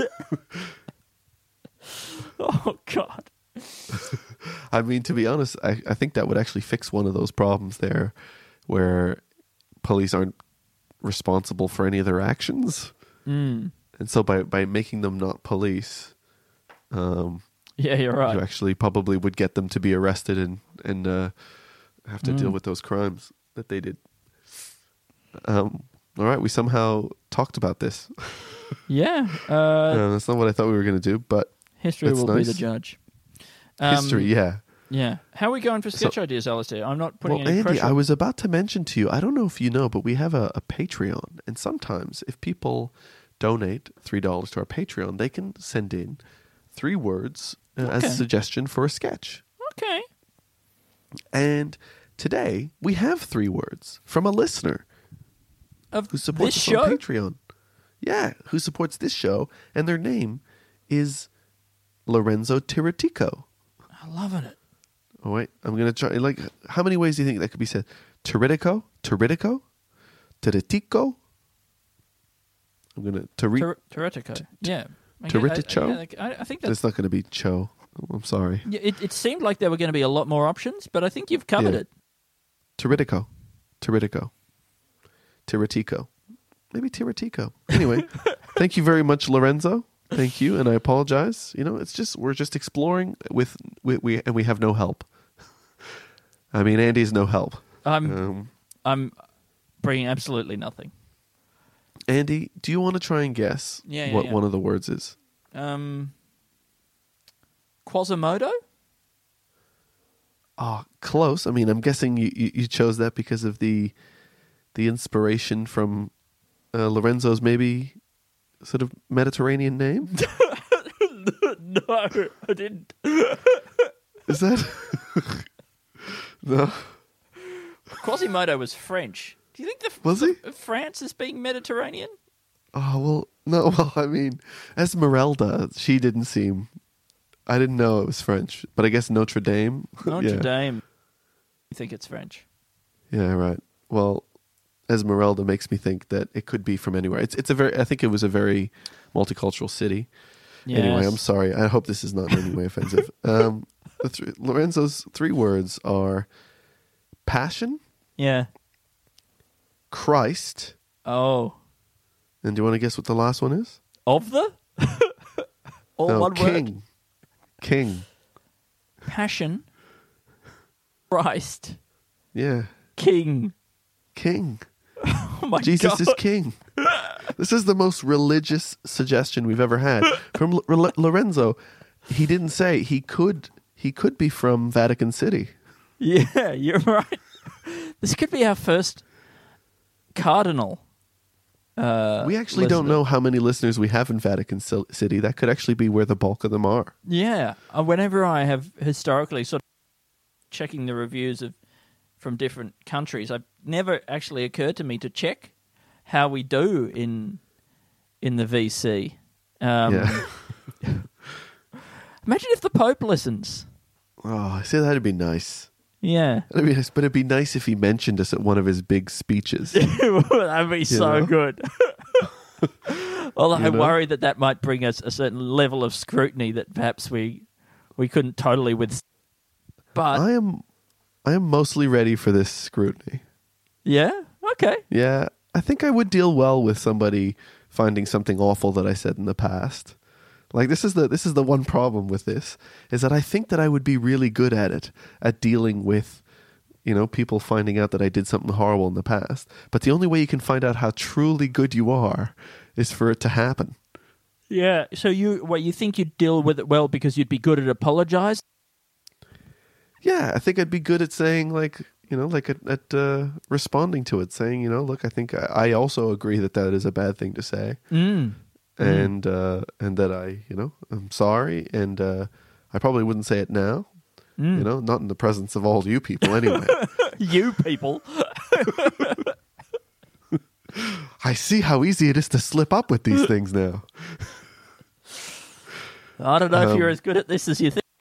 oh god. I mean, to be honest, I, I think that would actually fix one of those problems there where police aren't responsible for any of their actions. Mm. And so by, by making them not police, um, Yeah, you're right. you actually probably would get them to be arrested and, and uh, have to Mm. deal with those crimes that they did. Um, all right, we somehow talked about this. Yeah. Uh, Uh, that's not what I thought we were going to do, but history that's will be nice. the judge. Um, history, yeah. Yeah. How are we going for sketch So- ideas, Alistair? I'm not putting Well, any Andy, pressure. I was about to mention to you, I don't know if you know, but we have a, a Patreon. And sometimes if people donate three dollars to our Patreon, they can send in three words uh, as a Okay. suggestion for a sketch. Okay. And today we have three words from a listener Of who supports this us show? on Patreon. Yeah, who supports this show. And their name is Lorenzo Tiritico. I'm loving it. Oh, wait, I'm going to try. Like, how many ways do you think that could be said? Tiritico? Tiritico? Tiritico? I'm going to... Tiri- Ter- Teretico. Yeah. I- Teretico? I, I, I think that's... It's not going to be Cho. I'm sorry. Yeah, it, it seemed like there were going to be a lot more options, but I think you've covered Yeah. it. Tiritico. Tiritico. Tiritico. Maybe Tiritico. Anyway, thank you very much, Lorenzo. Thank you, and I apologize. You know, it's just we're just exploring with we, we and we have no help. I mean, Andy's no help. I'm Um, I'm bringing absolutely nothing. Andy, do you want to try and guess Yeah, yeah, what yeah. one of the words is? Um, Quasimodo? Oh, close. I mean, I'm guessing you, you, you chose that because of the the inspiration from uh, Lorenzo's maybe sort of Mediterranean name. No, I didn't. Is that no? Quasimodo was French. Do you think the Was he? the- France is being Mediterranean? Oh well, no. Well, I mean, Esmeralda, she didn't seem. I didn't know it was French, but I guess Notre Dame. Notre yeah. Dame. You think it's French? Yeah, right. Well, Esmeralda makes me think that it could be from anywhere. It's it's a very. I think it was a very multicultural city. Anyway, Yes. I'm sorry. I hope this is not in any way offensive. Um, the th- Lorenzo's three words are passion, Yeah. Christ, Oh. and do you want to guess what the last one is? Of the? All no, one king. word? King. Passion. Christ. Yeah, King. king. Oh my Jesus God. is king. This is the most religious suggestion we've ever had from L- L- Lorenzo. He didn't say he could. He could be from Vatican City. Yeah, you're right. This could be our first cardinal. Uh, we actually don't listener. know how many listeners we have in Vatican Ci- City. That could actually be where the bulk of them are. Yeah. Uh, whenever I have historically sort of checking the reviews of from different countries, I've never actually occurred to me to check how we do in in the V C. Um, Yeah. Imagine if the Pope listens. Oh, I see. That'd be nice. Yeah. That'd be nice, but it'd be nice if he mentioned us at one of his big speeches. That'd be so know? good. Although You I'm know? worried that that might bring us a certain level of scrutiny that perhaps we we couldn't totally withstand. But I am, I am mostly ready for this scrutiny. yeah, okay. Yeah, I think I would deal well with somebody finding something awful that I said in the past. Like this is the this is the one problem with this is that I think that I would be really good at it at dealing with, you know, people finding out that I did something horrible in the past. But the only way you can find out how truly good you are is for it to happen. Yeah. So you what you think you'd deal with it well because you'd be good at apologize? Yeah, I think I'd be good at saying like, you know, like at, at uh, responding to it, saying, you know, look, I think I, I also agree that that is a bad thing to say. Mm. and uh, and that I, you know, I'm sorry, and uh, I probably wouldn't say it now, Mm. you know, not in the presence of all you people anyway. You people. I see how easy it is to slip up with these things now. I don't know if Um, you're as good at this as you think.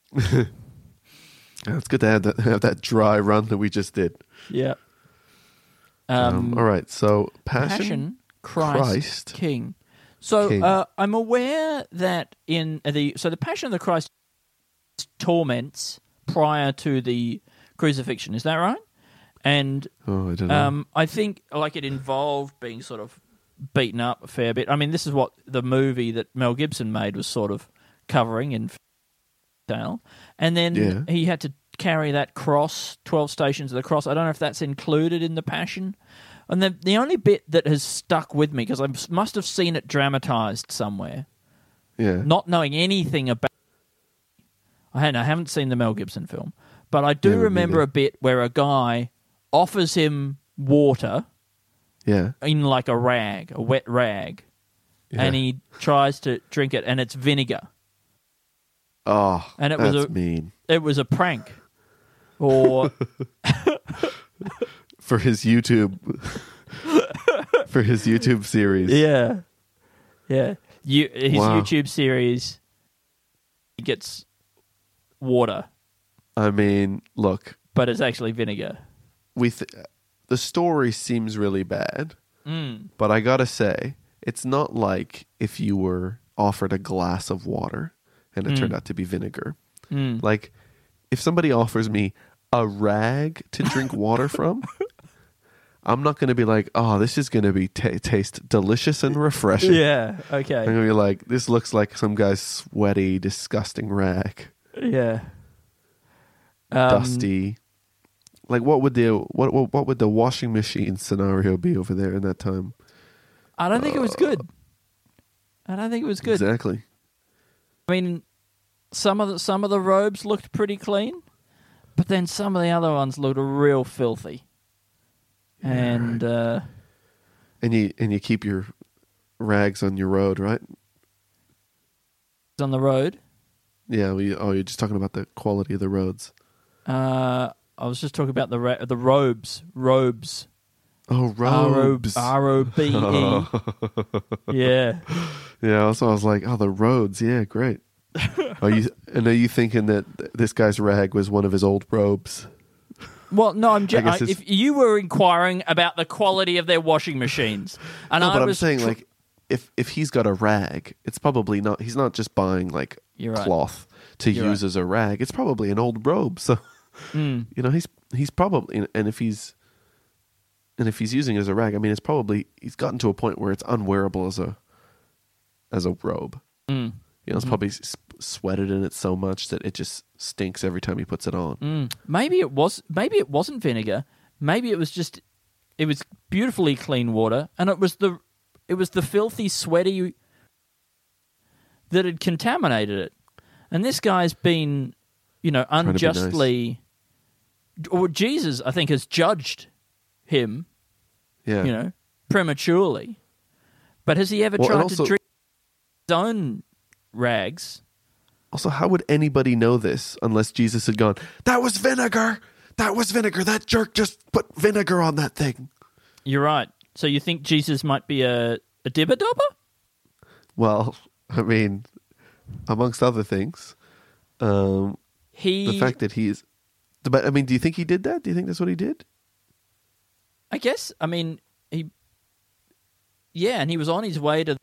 Yeah, it's good to have that, have that dry run that we just did. Yeah. Um, Um, all right, so passion, Passion, Christ, Christ, King. So King. Uh, I'm aware that in the so the Passion of the Christ torments prior to the crucifixion. Is that right? And Oh, I don't know. um, I think like it involved being sort of beaten up a fair bit. I mean, this is what the movie that Mel Gibson made was sort of covering in detail. And then Yeah. he had to carry that cross, twelve Stations of the Cross. I don't know if that's included in the Passion. And the the only bit that has stuck with me, because I must have seen it dramatized somewhere, yeah. not knowing anything about I hadn't- I haven't seen the Mel Gibson film, but I do Yeah, me remember neither. a bit where a guy offers him water Yeah. in like a rag, a wet rag, Yeah. and he tries to drink it, and it's vinegar. Oh, And it was that's a- mean. It was a prank, or For his YouTube... for his YouTube series. yeah, yeah. You, his Wow. YouTube series, he gets water, I mean, look, but it's actually vinegar. we th- the story seems really bad, Mm. but I gotta say, it's not like if you were offered a glass of water and it turned out to be vinegar. Mm. Like, if somebody offers me a rag to drink water from, I'm not going to be like, oh, this is going to be ta taste delicious and refreshing. Yeah. I'm Okay. going to be like, this looks like some guy's sweaty, disgusting rag. Yeah. Um, Dusty. Like, what would the what, what what would the washing machine scenario be over there in that time? I don't think it was good. I don't think it was good. Exactly. I mean, some of the some of the robes looked pretty clean, but then some of the other ones looked real filthy. And uh, And you and you keep your rags on your road, right? on the road, Yeah. We, oh, you're just talking about the quality of the roads. uh, I was just talking about the ra- the robes, robes, Oh, robes. R O B E. Yeah. Yeah. Also, I was like, oh, the roads. Yeah, great. Are you? And are you thinking that th- this guy's rag was one of his old robes? Well, no, I'm I just. guess it's- If you were inquiring about the quality of their washing machines, and No, I but I'm was saying tr- like, if if he's got a rag, it's probably not. He's not just buying like You're right. cloth to You're use right. as a rag. It's probably an old robe. So Mm. you know, he's he's probably and if he's and if he's using it as a rag, I mean, it's probably he's gotten to a point where it's unwearable as a as a robe. Mm. You know, it's probably s- sweated in it so much that it just stinks every time he puts it on. Mm. Maybe it was. Maybe it wasn't vinegar. Maybe it was just. It was beautifully clean water, and it was the. It was the filthy, sweaty that had contaminated it, and this guy's been, you know, to be nice. unjustly. Or Jesus, I think, has judged him, Yeah. you know, prematurely. But has he ever Well, and tried also- to drink his own rags? Also, how would anybody know this unless Jesus had gone, that was vinegar. That was vinegar. That jerk just put vinegar on that thing. You're right. So you think Jesus might be a, a dibber dobber? Well, I mean, amongst other things, um, He, the fact that he's. But I mean, do you think he did that? Do you think that's what he did? I guess. I mean, he. Yeah, and he was on his way to.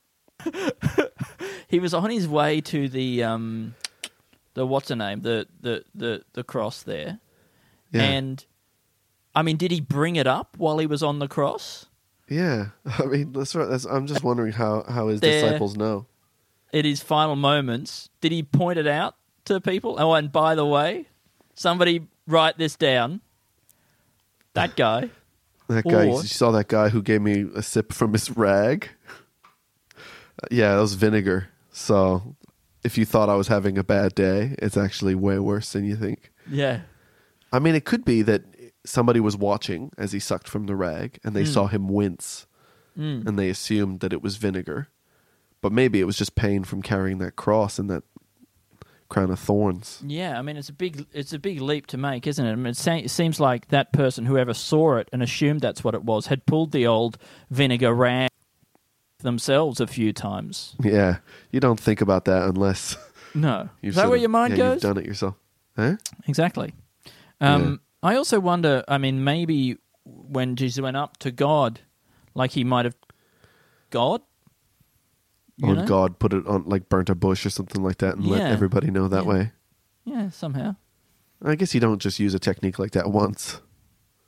he was on his way to the um, the what's her name, the the the the cross there, Yeah. and I mean, did he bring it up while he was on the cross? Yeah. I mean, that's right. That's, I'm just wondering how, how his There- disciples know. At his final moments, did he point it out to people? Oh, and by the way, somebody write this down. That guy. That guy, Or- you saw that guy who gave me a sip from his rag? Yeah, that was vinegar. So if you thought I was having a bad day, it's actually way worse than you think. Yeah. I mean, it could be that somebody was watching as he sucked from the rag and they saw him wince and they assumed that it was vinegar. But maybe it was just pain from carrying that cross and that crown of thorns. Yeah, I mean it's a big it's a big leap to make, isn't it? I mean, it, se- it seems like that person, whoever saw it and assumed that's what it was, had pulled the old vinegar rag themselves a few times. Yeah, you don't think about that unless No, you've is that sort where of- your mind yeah, goes? You've done it yourself. Huh? Exactly. Um, I also wonder. I mean, maybe when Jesus went up to God, like he might have God. You Or know? God put it on, like burnt a bush or something like that and let Yeah. everybody know that Yeah. way. Yeah, somehow. I guess you don't just use a technique like that once.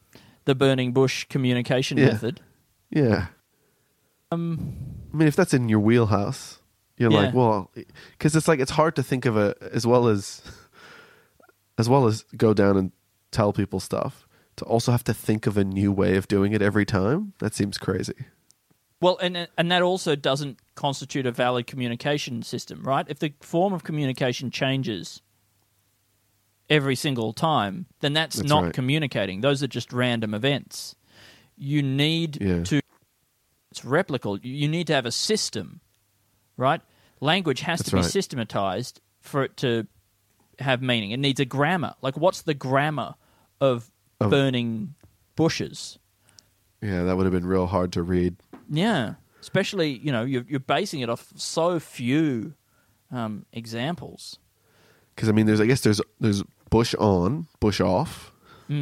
the burning bush communication Yeah. method. Yeah. Um, I mean, if that's in your wheelhouse, you're Yeah. like, well, because it's like it's hard to think of a as well as as well as go down and tell people stuff. To also have to think of a new way of doing it every time, that seems crazy. well, and and that also doesn't constitute a valid communication system, right? If the form of communication changes every single time, then that's, That's not right. communicating. Those are just random events. You need Yeah. to it's replicable. You- You need to have a system, right? Language has That's to be right. systematized for it to have meaning. It needs a grammar. Like, what's the grammar of Of- burning bushes? Yeah, that would have been real hard to read. Yeah, especially, you know, you're, you're basing it off so few um, examples. Because I mean, there's I guess there's there's bush on, bush off.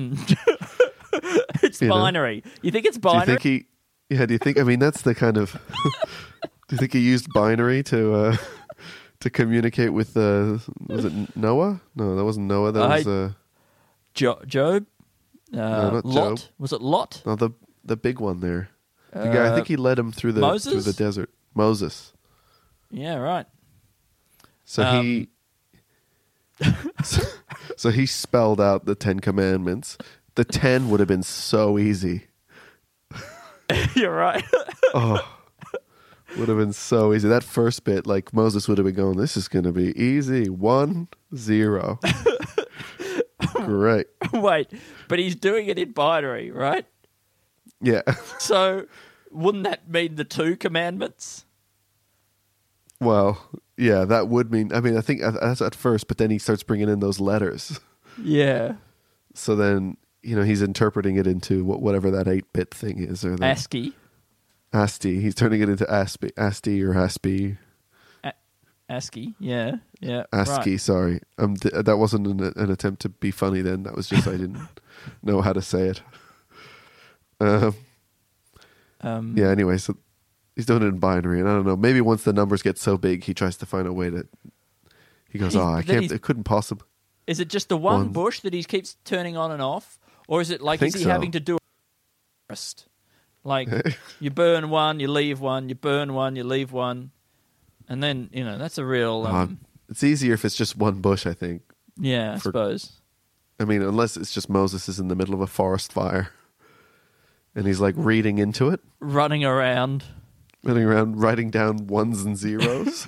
It's You know? binary. You think it's Do you binary? think he? Yeah. Do you think? I mean, that's the kind of. Do you think he used binary to uh, to communicate with? Uh, was it Noah? No, that wasn't Noah. That I- was uh, Jo- Job? Uh, not Lot? Job. Was it Lot? no, the the big one there. The guy. I Uh, think he led him through the Moses? through the desert. Moses. Yeah, right. So Um, he. so, so he spelled out the Ten Commandments. The ten would have been so easy. You're right. Would have been so easy. That first bit, like Moses would have been going, this is going to be easy. One, zero. Great. Wait, but he's doing it in binary, right? Yeah. So wouldn't that mean the two commandments? Well, yeah, that would mean, I mean, I think that's at first, but then he starts bringing in those letters. Yeah. So then, you know, he's interpreting it into wh- whatever that eight-bit thing is. Or the ASCII. ASCII. He's turning it into ASCII, ASCII or ASCII. A- ASCII, yeah. Yeah. ASCII, right. sorry. Um, th- that wasn't an, an attempt to be funny then. That was just I didn't know how to say it. Um, Um, yeah, anyway, so he's doing it in binary. And I don't know, maybe once the numbers get so big, he tries to find a way to... He goes, He's- oh, I but then can't... he's- It couldn't possibly... Is it just the one, One. bush that he keeps turning on and off? Or is it like, Think is he so. having to do a forest? Like, you burn one, you leave one, you burn one, you leave one. And then, you know, that's a real... Um, Uh, it's easier if it's just one bush, I think. yeah, I for- suppose. I mean, unless it's just Moses is in the middle of a forest fire. And he's like reading into it. Running around. Running around, writing down ones and zeros.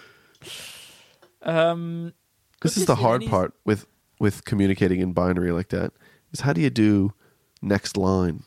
Um, This is this the in hard any- part with with communicating in binary like that. Is how do you do next line?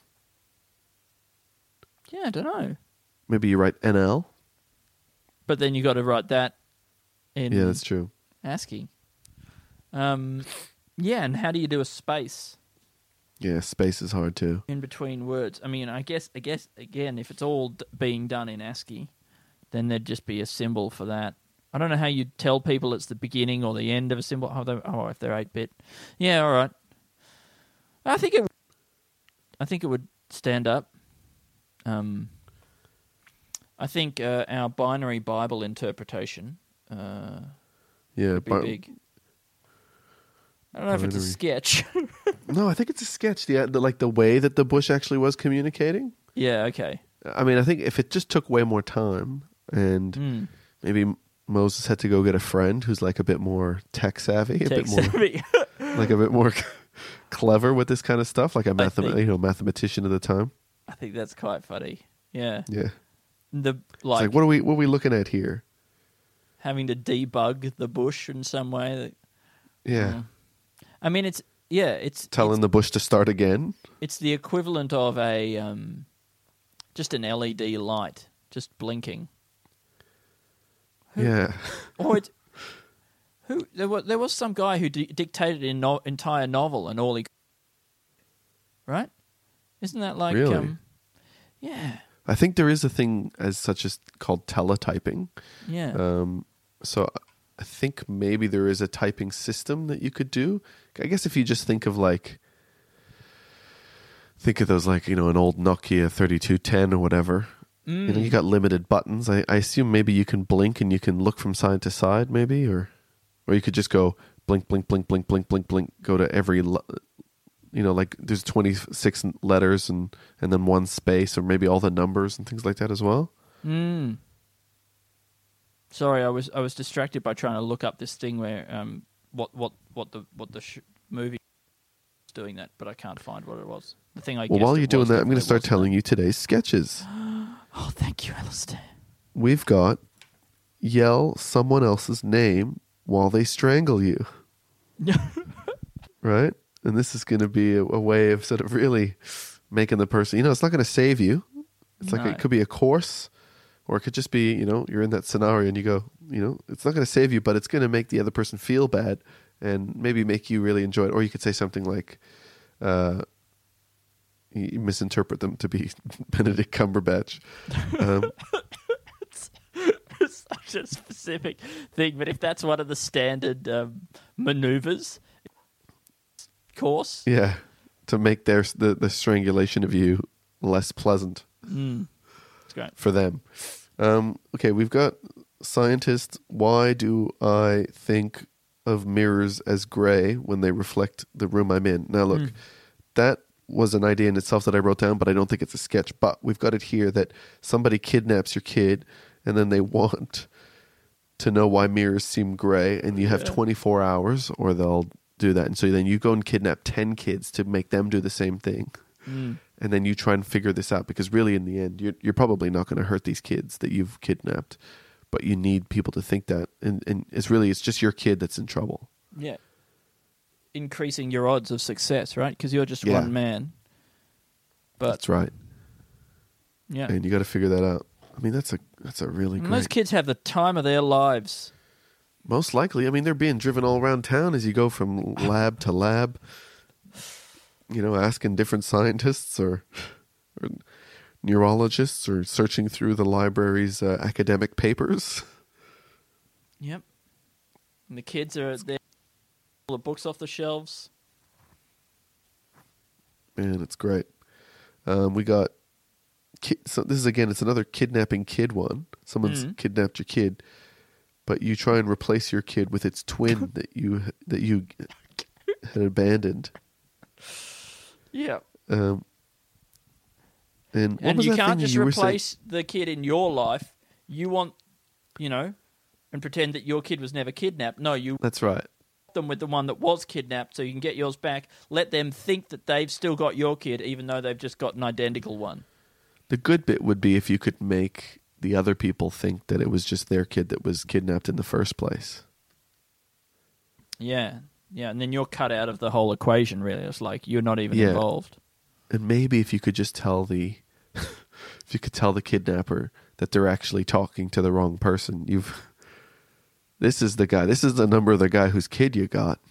yeah, I don't know. Maybe you write N L. But then you got to write that in Yeah, that's true. ASCII. Um, yeah, and how do you do a space Yeah, space is hard too. in between words? I mean, I guess, I guess again, if it's all d- being done in ASCII, then there'd just be a symbol for that. I don't know how you'd tell people it's the beginning or the end of a symbol. Oh, they- oh if they're eight bit, yeah, all right. I think it. I think it would stand up. Um, I think uh, our binary Bible interpretation uh, Yeah, would be but- big. I don't know if it's a Binary. sketch. No, I think it's a sketch. The, the like the way that the bush actually was communicating. yeah, okay. I mean, I think if it just took way more time and Mm. maybe Moses had to go get a friend who's like a bit more tech savvy, a Tech bit more savvy. like a bit more clever with this kind of stuff, like a mathem- think- you know mathematician at the time. I think that's quite funny. Yeah. Yeah, The it's like, like what are we what are we looking at here? having to debug the bush in some way. That, Yeah, I mean, it's yeah, it's telling it's, the bush to start again. it's the equivalent of a um, just an L E D light just blinking. Yeah, Or it's who there was there was some guy who di- dictated an no, entire novel and all he right? Isn't that like Really? um, yeah, I think there is a thing as such as called teletyping. yeah. Um, so I think maybe there is a typing system that you could do. I guess if you just think of like, think of those like, you know, an old Nokia thirty-two ten or whatever. You know, you got limited buttons. I, I assume maybe you can blink and you can look from side to side maybe, or or you could just go blink, blink, blink, blink, blink, blink, blink, go to every l- you know, like there's twenty-six letters and, and then one space, or maybe all the numbers and things like that as well. Mm. Sorry, I was I was distracted by trying to look up this thing where um what what what the what the sh- movie was doing that, but I can't find what it was. The thing I well, guessed while it you're doing was, that, I'm going to but it start wasn't telling that. you today's sketches. Oh, thank you, Alistair. We've got yell someone else's name while they strangle you. Right? And this is going to be a, a way of sort of really making the person, you know, it's not going to save you. It's like No. it could be a course, or it could just be, you know, you're in that scenario and you go, you know, it's not going to save you, but it's going to make the other person feel bad and maybe make you really enjoy it. Or you could say something like, uh, you misinterpret them to be Benedict Cumberbatch. Um, It's such a specific thing, but if that's one of the standard um, maneuvers, course, yeah, to make their the, the strangulation of you less pleasant it's great. for them. Um, okay, we've got scientists. Why do I think of mirrors as grey when they reflect the room I'm in? Now, look, that was an idea in itself that I wrote down, but I don't think it's a sketch. But we've got it here that somebody kidnaps your kid, and then they want to know why mirrors seem grey, and you have twenty-four hours, or they'll do that. And so then you go and kidnap ten kids to make them do the same thing. And then you try and figure this out, because really in the end, you're, you're probably not going to hurt these kids that you've kidnapped, but you need people to think that. And, and it's really, it's just your kid that's in trouble. Yeah. Increasing your odds of success, right? Because you're just Yeah. one man. But That's right. yeah. And you got to figure that out. I mean, that's a, that's a really And great... those kids have the time of their lives. Most likely. I mean, they're being driven all around town as you go from lab to lab, you know, asking different scientists or, or neurologists, or searching through the library's uh, academic papers. Yep. And the kids are there, all the books off the shelves. Man, it's great. Um, we got... Ki- so this is, again, it's another kidnapping kid one. Someone's kidnapped your kid, but you try and replace your kid with its twin that you that you had abandoned. Yeah. Um, and what And was you that can't thing just you were saying? replace the kid in your life. You want, you know, and pretend that your kid was never kidnapped. No, you That's right. them with the one that was kidnapped so you can get yours back. Let them think that they've still got your kid even though they've just got an identical one. The good bit would be if you could make the other people think that it was just their kid that was kidnapped in the first place. Yeah. Yeah, and then you're cut out of the whole equation, really. It's like you're not even Yeah. involved. And maybe if you could just tell the, if you could tell the kidnapper that they're actually talking to the wrong person. You've, this is the guy. This is the number of the guy whose kid you got.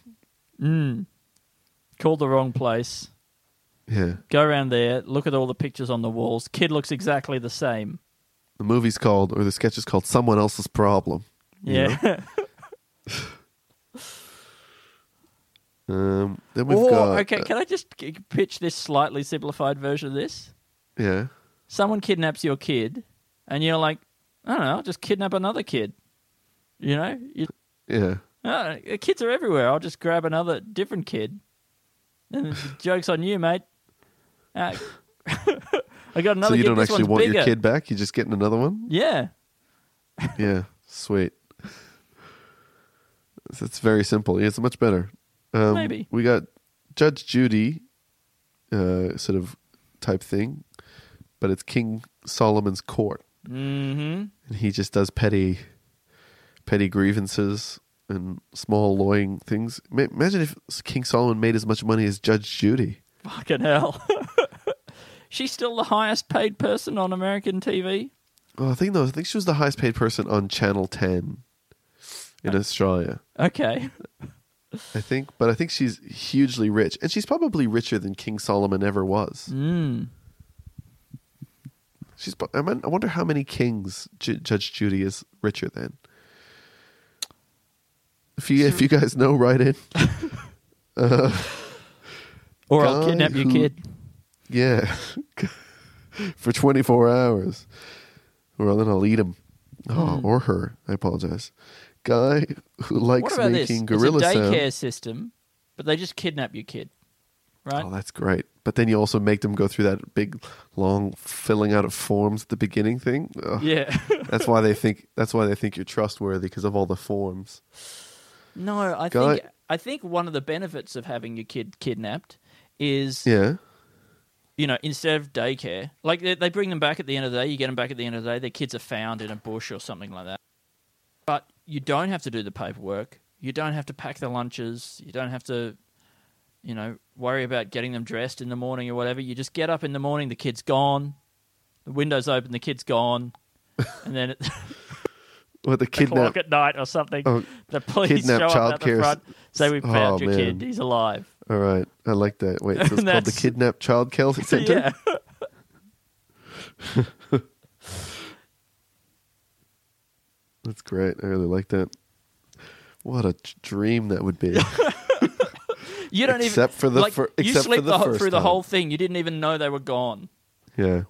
Called the wrong place. Yeah. Go around there, look at all the pictures on the walls. Kid looks exactly the same. The movie's called, or the sketch is called, Someone Else's Problem. you Yeah. know? Um, then we've Or, got. okay, uh, can I just k- pitch this slightly simplified version of this? yeah. Someone kidnaps your kid, and you're like, I don't know, I'll just kidnap another kid. You know? You, Yeah. oh, kids are everywhere. I'll just grab another different kid. And the joke's on you, mate. Uh, I got another So you kid. don't This actually one's want bigger. your kid back? You're just getting another one? Yeah. Yeah. Sweet. It's, it's very simple. Yeah, it's much better. Um, Maybe. We got Judge Judy uh, sort of type thing, but it's King Solomon's court. Mm-hmm. And he just does petty petty grievances and small annoying things. Ma- Imagine if King Solomon made as much money as Judge Judy. Fucking hell. She's still the highest paid person on American T V? Oh, I think no, I think she was the highest paid person on Channel ten in Australia. Okay. I think, but I think she's hugely rich, and she's probably richer than King Solomon ever was. Mm. She's. pro- I, mean, I wonder how many kings J- Judge Judy is richer than. If you if you guys know, write in. Or I'll Guy kidnap your who- kid. Yeah, for twenty-four hours, or then I'll eat him, oh, or her. I apologize. Guy who likes What about this? making It's a gorilla daycare sound. system, but they just kidnap your kid. right? Oh, that's great. But then you also make them go through that big, long filling out of forms at the beginning thing. Ugh. Yeah. That's why they think. That's why they think you're trustworthy because of all the forms. No, I Guy- think I think one of the benefits of having your kid kidnapped is, Yeah. you know, instead of daycare, like they, they bring them back at the end of the day. You get them back at the end of the day. Their kids are found in a bush or something like that. But you don't have to do the paperwork. You don't have to pack the lunches. You don't have to, you know, worry about getting them dressed in the morning or whatever. You just get up in the morning, the kid's gone, the window's open, the kid's gone, and then it, Well, the o'clock kidnap. at night or something, Oh, the police kidnap show up at the childcare- front, say we found Oh, your man. kid, he's alive. All right, I like that. Wait, so it's And called the that's- Kidnap Child Care Center. Yeah. That's great. I really like that. What a t- dream that would be. You don't Except even for the like, fir- you except for slept the the, whole- first through the time. whole thing. You didn't even know they were gone. Yeah.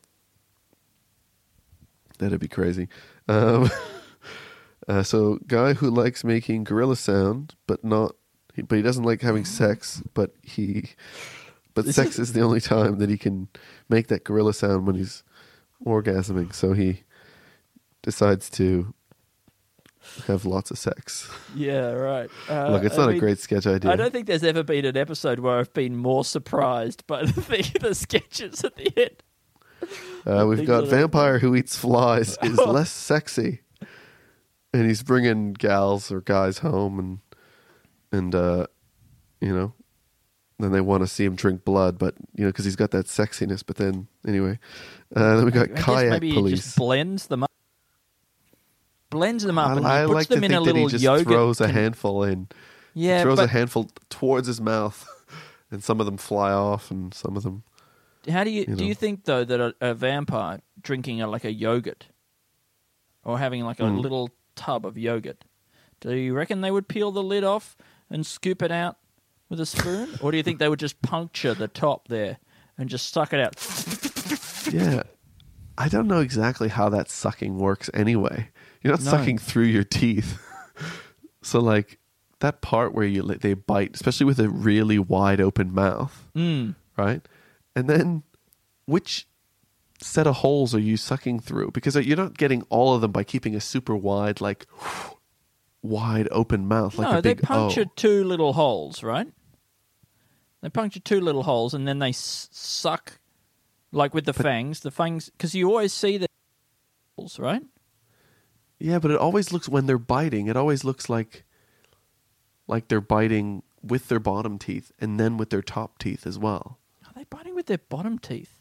That'd be crazy. Um, uh, so, guy who likes making gorilla sound, but not, he, but he doesn't like having sex, but he, but sex is the only time that he can make that gorilla sound when he's orgasming. So he decides to have lots of sex. Yeah, right. Uh, Look, it's I not a mean, great sketch idea. I don't think there's ever been an episode where I've been more surprised by the thing, the sketches at the end. Uh, we've Things got that are- vampire who eats flies is less sexy, and he's bringing gals or guys home, and and uh, you know, then they want to see him drink blood, but you know, because he's got that sexiness. But then anyway, uh, then we got I guess kayak maybe he police. just blends them up. Blends them up I, and I he puts like them to in think a that he little just yogurt. throws a con- handful in. Yeah, he throws but a handful towards his mouth, and some of them fly off, and some of them. how do you, you do know. you think though that a, a vampire drinking a, like a yogurt or having like a Mm. little tub of yogurt, do you reckon they would peel the lid off and scoop it out with a spoon, or do you think they would just puncture the top there and just suck it out? Yeah. I don't know exactly how that sucking works anyway. You're not No. sucking through your teeth. So, like, that part where you they bite, especially with a really wide open mouth, Mm. right? And then which set of holes are you sucking through? Because you're not getting all of them by keeping a super wide, like, wide open mouth, like no, a big they puncture O. two little holes, right? They puncture two little holes and then they s- suck, like with the fangs. The fangs, because you always see the holes, right? Yeah, but it always looks, when they're biting, it always looks like like they're biting with their bottom teeth and then with their top teeth as well. Are they biting with their bottom teeth?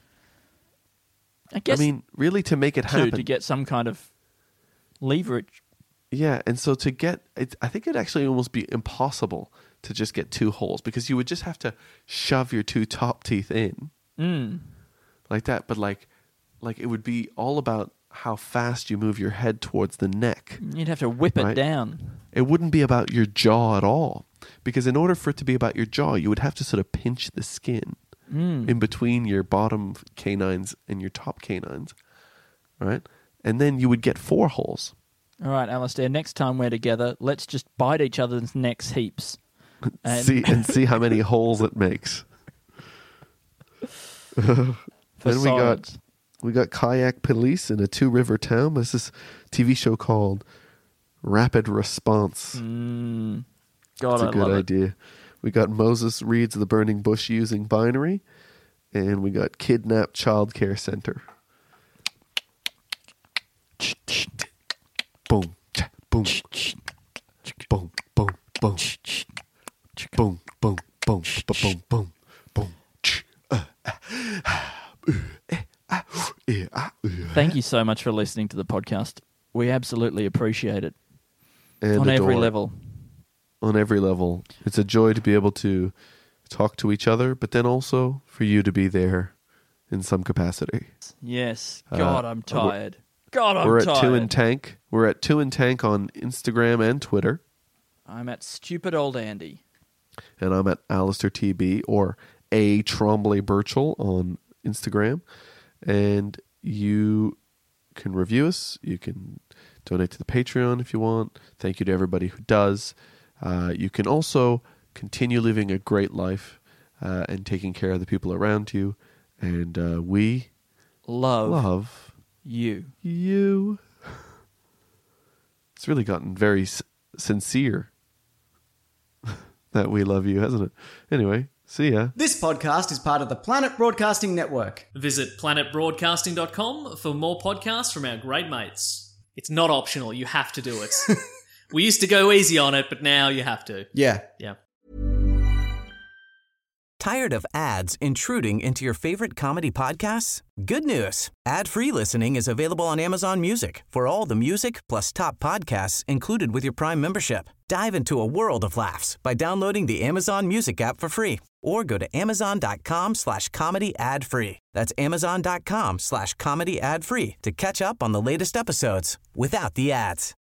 I guess I mean, really, to make it to, happen. to get some kind of leverage. Yeah, and so to get, it, I think it'd actually almost be impossible to just get two holes because you would just have to shove your two top teeth in Mm. like that. But like, like it would be all about how fast you move your head towards the neck. You'd have to whip it Right. down. It wouldn't be about your jaw at all, because in order for it to be about your jaw, you would have to sort of pinch the skin Mm. in between your bottom canines and your top canines, right? And then you would get four holes. All right, Alistair, next time we're together, let's just bite each other's necks heaps. And see and see how many holes it makes. for Then we got science. we got kayak police in a two river town. This is a T V show called Rapid Response. Mm. God, That's a I good love it. idea. We got Moses reads the burning bush using binary, and we got Kidnap Child Care Center. Boom, cha, boom, boom, boom, boom, boom, boom, boom, ba- boom, boom, boom. ch, uh, ah, uh, eh, ah, eh, ah, uh. Thank you so much for listening to the podcast. We absolutely appreciate it And on every adore. level. On every level. It's a joy to be able to talk to each other, but then also for you to be there in some capacity. Yes. Uh, God, I'm we're- tired. God, I'm We're at tired. Two and Tank. We're at Two and Tank on Instagram and Twitter. I'm at stupid old Andy. And I'm at Alistair T B or A Trombley Birchall on Instagram. And you can review us. You can donate to the Patreon if you want. Thank you to everybody who does. Uh, you can also continue living a great life uh, and taking care of the people around you. And uh, we Love, love you. you. It's really gotten very s- sincere that we love you, hasn't it? Anyway, see ya. This podcast is part of the Planet Broadcasting Network. Visit planet broadcasting dot com for more podcasts from our great mates. It's not optional, you have to do it. We used to go easy on it, but now you have to. Yeah. Yeah. Tired of ads intruding into your favorite comedy podcasts? Good news. Ad-free listening is available on Amazon Music for all the music plus top podcasts included with your Prime membership. Dive into a world of laughs by downloading the Amazon Music app for free or go to amazon.com slash comedy ad free. That's amazon.com slash comedy ad free to catch up on the latest episodes without the ads.